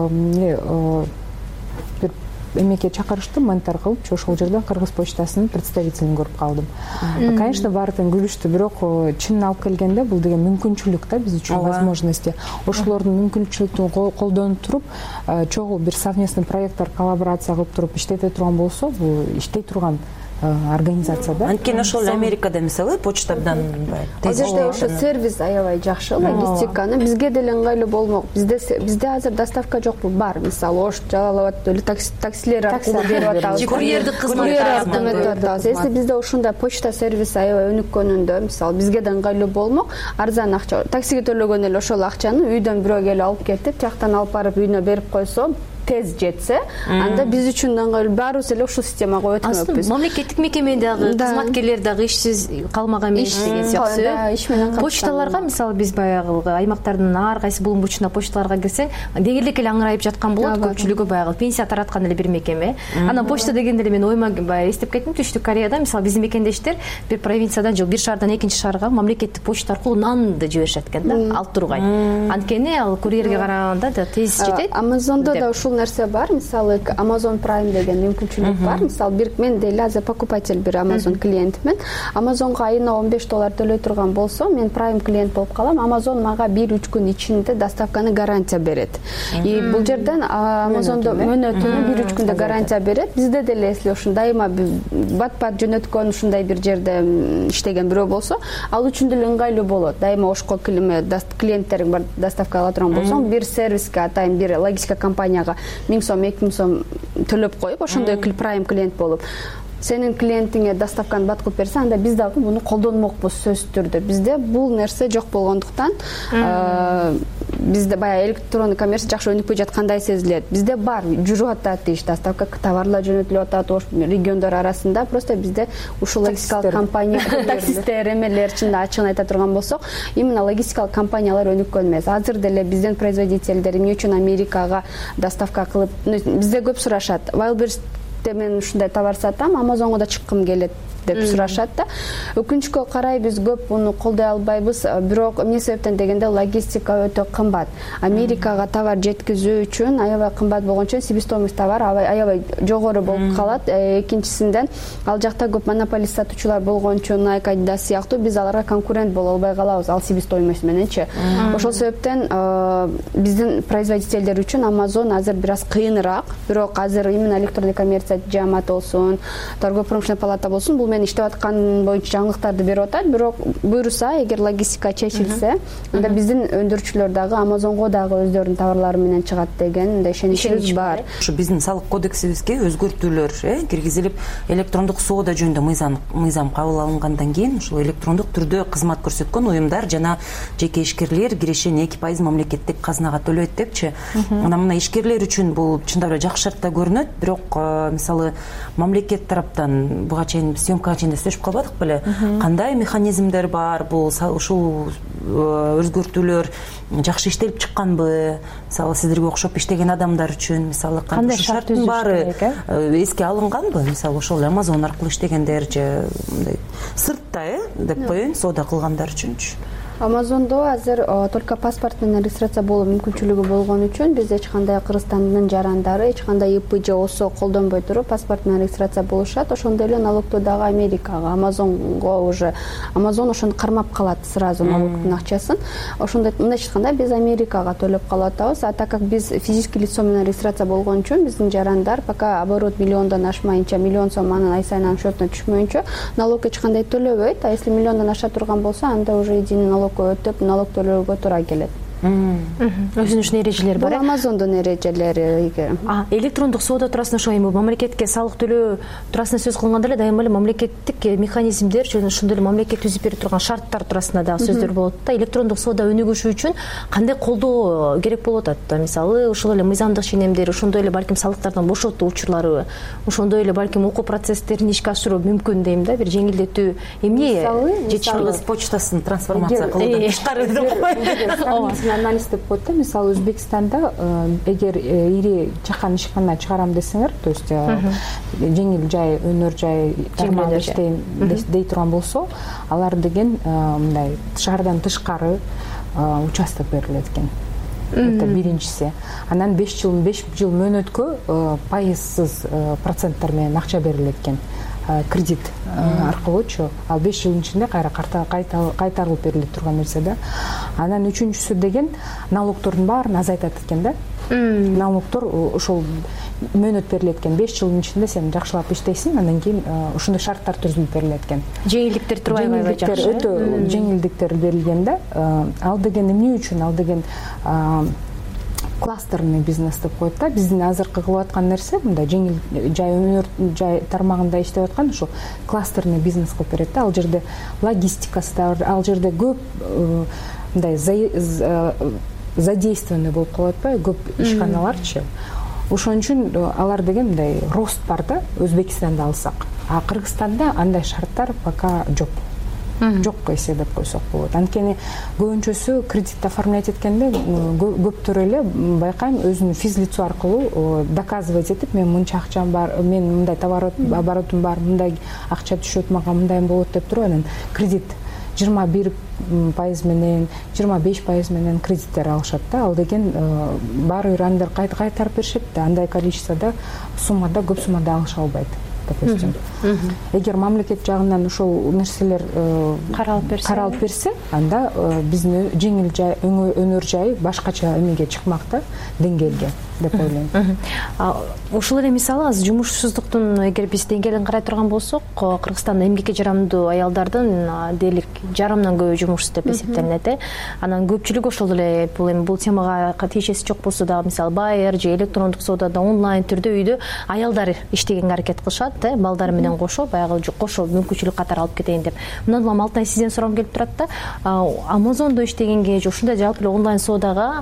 S20: бир эмеке чакырышты, монтар кылыпчы, ошол жерден кыргыз почтасынын представителин көрүп калдым. Конечно, баары тең күлүштү, бирок чынын алып келгенде бул деген мүмкүнчүлүк да биз үчүн, возможности. Ошолордун мүмкүнчүлүктүн колдонуп туруп, чогуу бир совместный проекттер коллаборация кылып туруп иштете турган болсо, бул иштей турган организация да.
S18: Анткени ошол Америкада мисалы почта абдан
S21: тез иштейт. Ошо сервис аябай жакшы, логистиканы бизге деле ыңгайлуу болмок. Бизде бизде азыр доставка жокпу, бар. Мисалы Ош, Жалал Абад эле таксилер аркылуу берип атабыз.
S19: Курьердик кызмат.
S21: Если бизде ушундай почта сервиси аябай өнүккөнүндө, мисалы бизге да ыңгайлуу болмок. Арзан акча, таксиге төлөгөн эле ошол акчаны үйдөн бирөө келип алып кетип, жактан алып барып үйүнө берип койсо, тез жетсе, анда биз үчүн ыңгайлуу. Баарыбыз эле ушул системага өтмөкпүз.
S19: Мамлекеттик мекемедеги кызматкерлер дагы ишсиз калмаган эмес деген сыяктуу.
S21: Иш менен
S19: почталарга мисалы биз баягы аймактардын ар кайсы булум бурчуна почталарга кирсең, дегелек эле аңырайып жаткан болот. Көпчүлүгү баягы пенсия тараткан эле бир мекеме. Анан почта дегенде эле мен ойма баягы эстеп кеттим, Түштүк Кореяда мисалы биздин мекендештер бир провинциядан же бир шаардан экинчи шаарга мамлекеттик почта аркылуу нанды жиберишет экен да, алып тургай. Анткени ал курьерге караганда да тез жетет.
S21: Амазондо да ушул нерсе бар, мисалы Amazon Prime деген мүмкүнчүлүк бар. Мисалы бир мен деле азыр покупатель бир Amazon клиентмин. Amazonга айына он беш доллар төлөй турган болсом, мен Prime клиент болуп калам. Amazon мага бир үч күн ичинде доставканы гарантия берет. И бул жерден Amazon'до мөөнөтүнө бир үч күндө гарантия берет. Бизде деле эсли ушундай ма бат-бат жөнөткөн ушундай бир жерде иштеген бирөө болсо, ал үчүн деле ыңгайлуу болот. Дайыма Ошко клиенттериң бар доставка ала турган болсоң, бир сервиске атайын бир логистика компанияга миң сом, эки миң сом төлөп коюп, ошондой Prime клиент болуп, сенин клиентиңе доставканы бат кылып берсе, анда биз дагы муну колдонмокпуз сөзсүз түрдө. Бизде бул нерсе жок болгондуктан, бизде баягы электронный коммерция жакшы өнүкпөй жаткандай сезилет. Бизде бар, жүрүп атат иш, доставка товарлар жөнөтүлүп атат, ош региондор арасында. Просто бизде ушул логистикалык компания, таксисттер, эмелер чында ачыгын айта турган болсок, именно логистикалык компаниялар өнүккөн эмес. Азыр деле биздин производительдер эмне үчүн Америкага доставка кылып, бизде көп сурашат. Wildberries мен ушундай товар сатам, Amazonго да чыккым келет деп сурашат да. Өкүнчкө карай биз көп муну колдой албайбыз. Бирок эмне себептен дегенде логистика өтө кымбат. Америкага товар жеткизүү үчүн аябай кымбат болгон үчүн себестоимость товар аябай жогору болуп калат. Экинчисинен ал жакта көп монополист сатуучулар болгон үчүн Nike, Adidas сыяктуу биз аларга конкурент боло албай калабыз ал себестоимость мененчи. Ошол себептен биздин производительдер үчүн Amazon азыр бир аз кыйыныраак. Бирок азыр именно электронный коммерция жаамат болсун, торгово-промышленный палата болсун, бул мен иштеп аткан боюнча жаңылыктарды берип атат. Бирок буйруса, эгер логистика чечилсе, анда биздин өндүрүүчүлөр дагы Amazonго дагы өздөрүнүн товарлары менен чыгат деген ишеничибиз бар.
S18: Ушу биздин салык кодексибизге өзгөртүүлөр киргизилип, электрондук соода жөнүндө мыйзам мыйзам кабыл алынгандан кийин ушул электрондук түрдө кызмат көрсөткөн уюмдар жана жеке ишкерлер кирешенин эки пайыз мамлекеттик казынага төлөйт депчи. Анан мына ишкерлер үчүн бул чындап эле жакшы шартта көрүнөт, бирок мисалы мамлекет тараптан буга чейин съемкага чейин сүйлөшүп калбадык беле, кандай механизмдер бар, бул ушул өзгөртүүлөр жакшы иштелип чыкканбы, мисалы сиздерге окшоп иштеген адамдар үчүн мисалы кандай шарттын баары эске алынганбы, мисалы ошол Amazon аркылуу иштегендер же мындай сыртта э деп коеюн, соода кылгандар үчүнчү.
S21: Амазондо азыр только паспорт менен регистрация болуу мүмкүнчүлүгү болгон үчүн биз эч кандай Кыргызстандын жарандары эч кандай И П же ОСО колдонбой туруп паспорт менен регистрация болушат. Ошондой эле налогту дагы Америкага, Амазонго уже Амазон ошону кармап калат сразу налогтун акчасын. Ошондой мындайча айтканда биз Америкага төлөп калып атабыз. А так как биз физический лицо менен регистрация болгон үчүн биздин жарандар пока оборот миллиондон ашмайынча, миллион сом анын ай сайын анын счетуна түшмөйүнчө налог эч кандай төлөбөйт. А если миллиондон аша турган болсо, анда уже единый налогко өтүп налог төлөөгө туура келет.
S19: Өзүнүн эрежелери бар.
S21: Бул Амазондун эрежелери.
S19: Электрондук соода туурасында ошо эми мамлекетке салык төлөө туурасында сөз кылганда эле дайыма эле мамлекеттик механизмдер жана ошондой эле мамлекет түзүп берип турган шарттар туурасында дагы сөздөр болот да. Электрондук соода өнүгүшү үчүн кандай колдоо керек болуп атат? Мисалы, ошол эле мыйзамдык ченемдер, ошондой эле балким салыктардан бошотуу учурлары, ошондой эле балким окуу процесстерин ишке ашыруу мүмкүн дейм да, бир жеңилдетүү эмне
S18: жетишпеген почтасын трансформация кылуудан тышкары деп
S20: анализ деп коет да. Мисалы, Өзбекстанда эгер ири чакан ишкана чыгарам десеңер, то есть жеңил жай, өнөр жай тармагында иштейм дей турган болсо, алар деген мындай шаардан тышкары участок берилет экен. Это биринчиси. Анан беш жыл беш жыл мөөнөткө пайызсыз проценттер менен акча берилет экен. Кредит аркылуучу, ал беш жылдын ичинде кайра кайтарылып берилип турган нерсе да. Анан үчүнчүсү деген налогтордун баарын азайтат экен да. Налогтор ошол мөөнөт берилет экен. беш жылдын ичинде сен жакшылап иштейсиң, андан кийин ошондой шарттар түзүлүп берилет экен.
S19: Жеңилдиктер турбайбы жакшы?
S20: Өтө жеңилдиктер берилген да. Ал деген эмне үчүн? Ал деген кластерный бизнес деп коет да. Биздин азыркы кылып аткан нерсе мындай жеңил жай өнөр жай тармагында иштеп аткан ошо кластерный бизнес кылып берет да. Ал жерде логистикасы да, ал жерде көп мындай задействованный болуп калып атпайбы, көп ишканаларчы. Ошон үчүн алар деген мындай рост бар да, Өзбекстанда алсак. А Кыргызстанда андай шарттар пока жок. Жокко эсептеп койсок болот. Анткени көбүнчөсү кредит оформлять эткенде көптөр эле байкайм өзүнүн физлицо аркылуу доказывать этип, мен мынча акчам бар, мен мындай товар оборотум бар, мындай акча түшөт, мага мындай болот деп туруп, анан кредит жыйырма бир пайыз менен, жыйырма беш пайыз менен кредиттер алышат да. Ал деген баары бир андер кайтарып беришет да, андай количествода суммада, көп суммада алыша албайт. Допустим. Эгер мамлекет жагынан ошол нерселер каралып берсе, анда биздин жеңил жай, өнөр жай башкача эмеге чыкмак да, деңгээлге деп ойлойм.
S19: Ошол эле мисалы азыр жумушсуздуктун эгер биз деңгээлин карай турган болсок, Кыргызстанда эмгекке жарамдуу аялдардын дээрлик жарымдан көбү жумушсуз деп эсептелинет. Анан көпчүлүгү ошол эле бул эми бул темага тиешеси жок болсо дагы, мисалы байыр же электрондук соодада онлайн түрдө үйдө аялдар иштегенге аракет кылышат. Балдар менен кошо, баягы кошо мүмкүнчүлүк катары алып кетейин деп. Мындан улам Алтынай сизден сурагым келип турат да. Амазондо иштегенге же ушундай жалпы эле онлайн соодага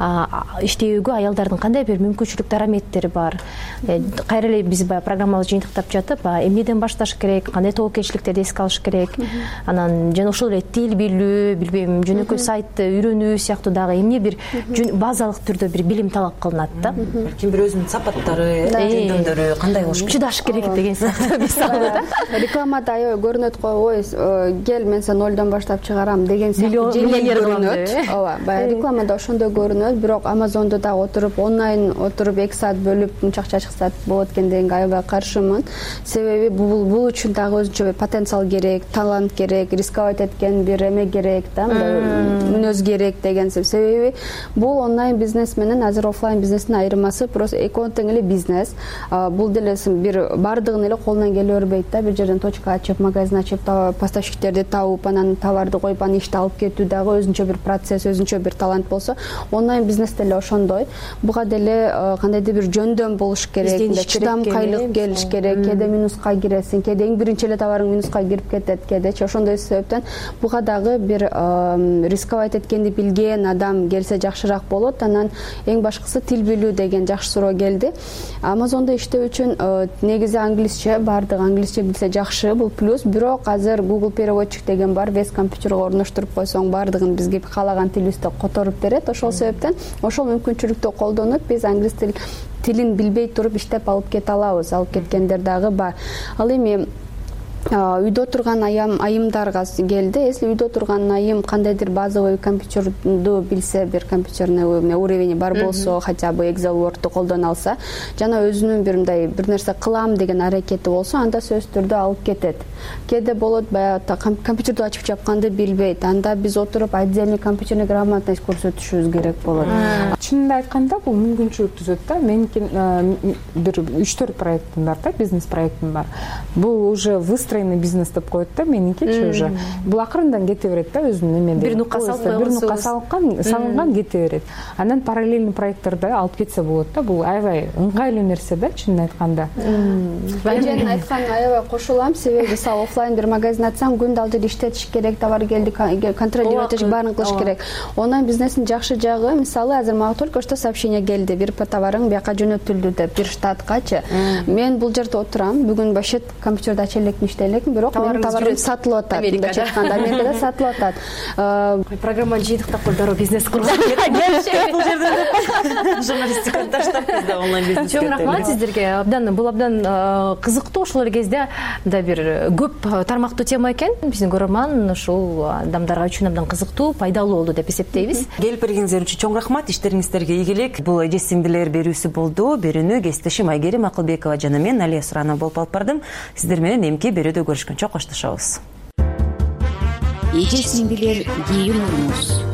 S19: иштөөгө аялдардын кандай бир мүмкүнчүлүк дараметтери бар? Кайра эле биз баягы программабызды жыйынтыктап жатып, эмнеден башташ керек, кандай тобокелчиликтерди эске алыш керек? Анан жана ошол эле тил билүү, билбейм, жөнөкөй сайтты үйрөнүү сыяктуу дагы эмне бир базалык түрдө бир билим талап кылынат да.
S18: Балким бир өзүнүн сапаттары, жөндөмдөрү кандай болуш керек?
S19: Чыдаш керек деген мисалы да.
S21: Рекламада аябай көрүнөт го, ой, кел мен сени нолдон баштап чыгарам деген сыяктуу жеңил көрүнөт. Ооба, баягы рекламада ошондой көрүнөт, бирок Амазондо да отуруп, онлайн отуруп эки саат бөлүп мынча акча чыкса болот экен дегенге аябай каршымын. Себеби бул бул үчүн дагы өзүнчө бир потенциал керек, талант керек, рисковать эткен бир эме керек да, мүнөз керек деген себеби бул онлайн бизнес менен азыр офлайн бизнестин айырмасы просто экөө тең эле бизнес. Бул деле бир бардыгын эле колунан келе бербейт да. Бир жерден точка ачып, магазин ачып, поставщиктерди табып, анан товарды коюп, анан ишти алып кетүү дагы өзүнчө бир процесс, өзүнчө бир талант болсо, онлайн бизнес деле ошондой. Буга деле кандайдыр бир жөндөм болуш керек, чыдамкайлык келиш керек. Кээде минуска киресиң, кээде эң биринчи эле товарың минуска кирип кетет, кээдечи ошондой себептен буга дагы бир рисковать эткенди билген адам келсе жакшыраак болот. Анан эң башкысы тил билүү деген жакшы суроо келди. Амазондо иштөө үчүн негизи англисче, бардыгы англисче билсе жакшы, бул плюс. Бирок азыр Google переводчик деген бар, веб компьютерге орноштуруп койсоң бардыгын бизге каалаган тилибизде которуп берет. Ошол себептен ошол мүмкүнчүлүктү колдонуп биз англис тилин билбей туруп иштеп алып кете алабыз. Алып кеткендер дагы бар. Ал эми үйдө отурган айымдарга келди. Если үйдө отурган айым кандайдыр базовый компьютерду билсе, бир компьютерный уровень бар болсо, хотя бы Excel, Word'ду колдоно алса, жана өзүнүн бир мындай бир нерсе кылам деген аракети болсо, анда сөзсүз түрдө алып кетет. Кээде болот, баягы компьютерди ачып жапканды билбейт. Анда биз отуруп отдельный компьютерный грамотность көрсөтүшүбүз керек болот.
S20: Чынында айтканда бул мүмкүнчүлүк түзөт да. Меники бир үч төрт проектим бар да, бизнес проектим бар. Бул уже выстроенный бизнес деп коет да, меникичи уже. Бул акырындан кете берет да, өзүнүн эмеде.
S19: Бир нукка салып
S20: бир нукка салынган, салынган кете берет. Андан параллельный проекттерди алып кетсе болот да. Бул аябай ыңгайлуу нерсе да, чынын айтканда.
S21: Эженин айтканына аябай кошулам, себеби мисалы офлайн бир магазин ачсаң, күндө алды иштетиш керек, товар келди, контролировать этиш, баарын кылыш керек. Онлайн бизнестин жакшы жагы, мисалы азыр мага только что сообщение келди, бир товарың бияка жөнөтүлдү деп, бир штаткачы. Мен бул жерде отурам, бүгүн башет компьютерди ача элекмин, иштей элекмин, бирок менин товарым сатылып атат. Мындайча айтканда, Америкада сатылып атат.
S19: Программаны жыйдыктап кой, дароо бизнес курган.
S18: Бул жерде журналистиканы таштап биз да онлайн бизнес.
S19: Чоң рахмат сиздерге. Абдан бул абдан кызыктуу, ошол кезде да бир көп тармактуу тема экен. Биздин көрөрман ушул адамдарга үчүн абдан кызыктуу, пайдалуу болду деп эсептейбиз.
S18: Келип бергениңиздер үчүн чоң рахмат, иштериңиздерге ийгилик. Бул эже сиңдилер берүүсү болду. Берүүнү кесиптешим Айгерим Акылбекова жана мен Алия Суранова болуп алып бардым. Сиздер менен эмки берүүдө көрүшкөнчө коштошобуз.
S17: Эже сиңдилер кийин урмуз.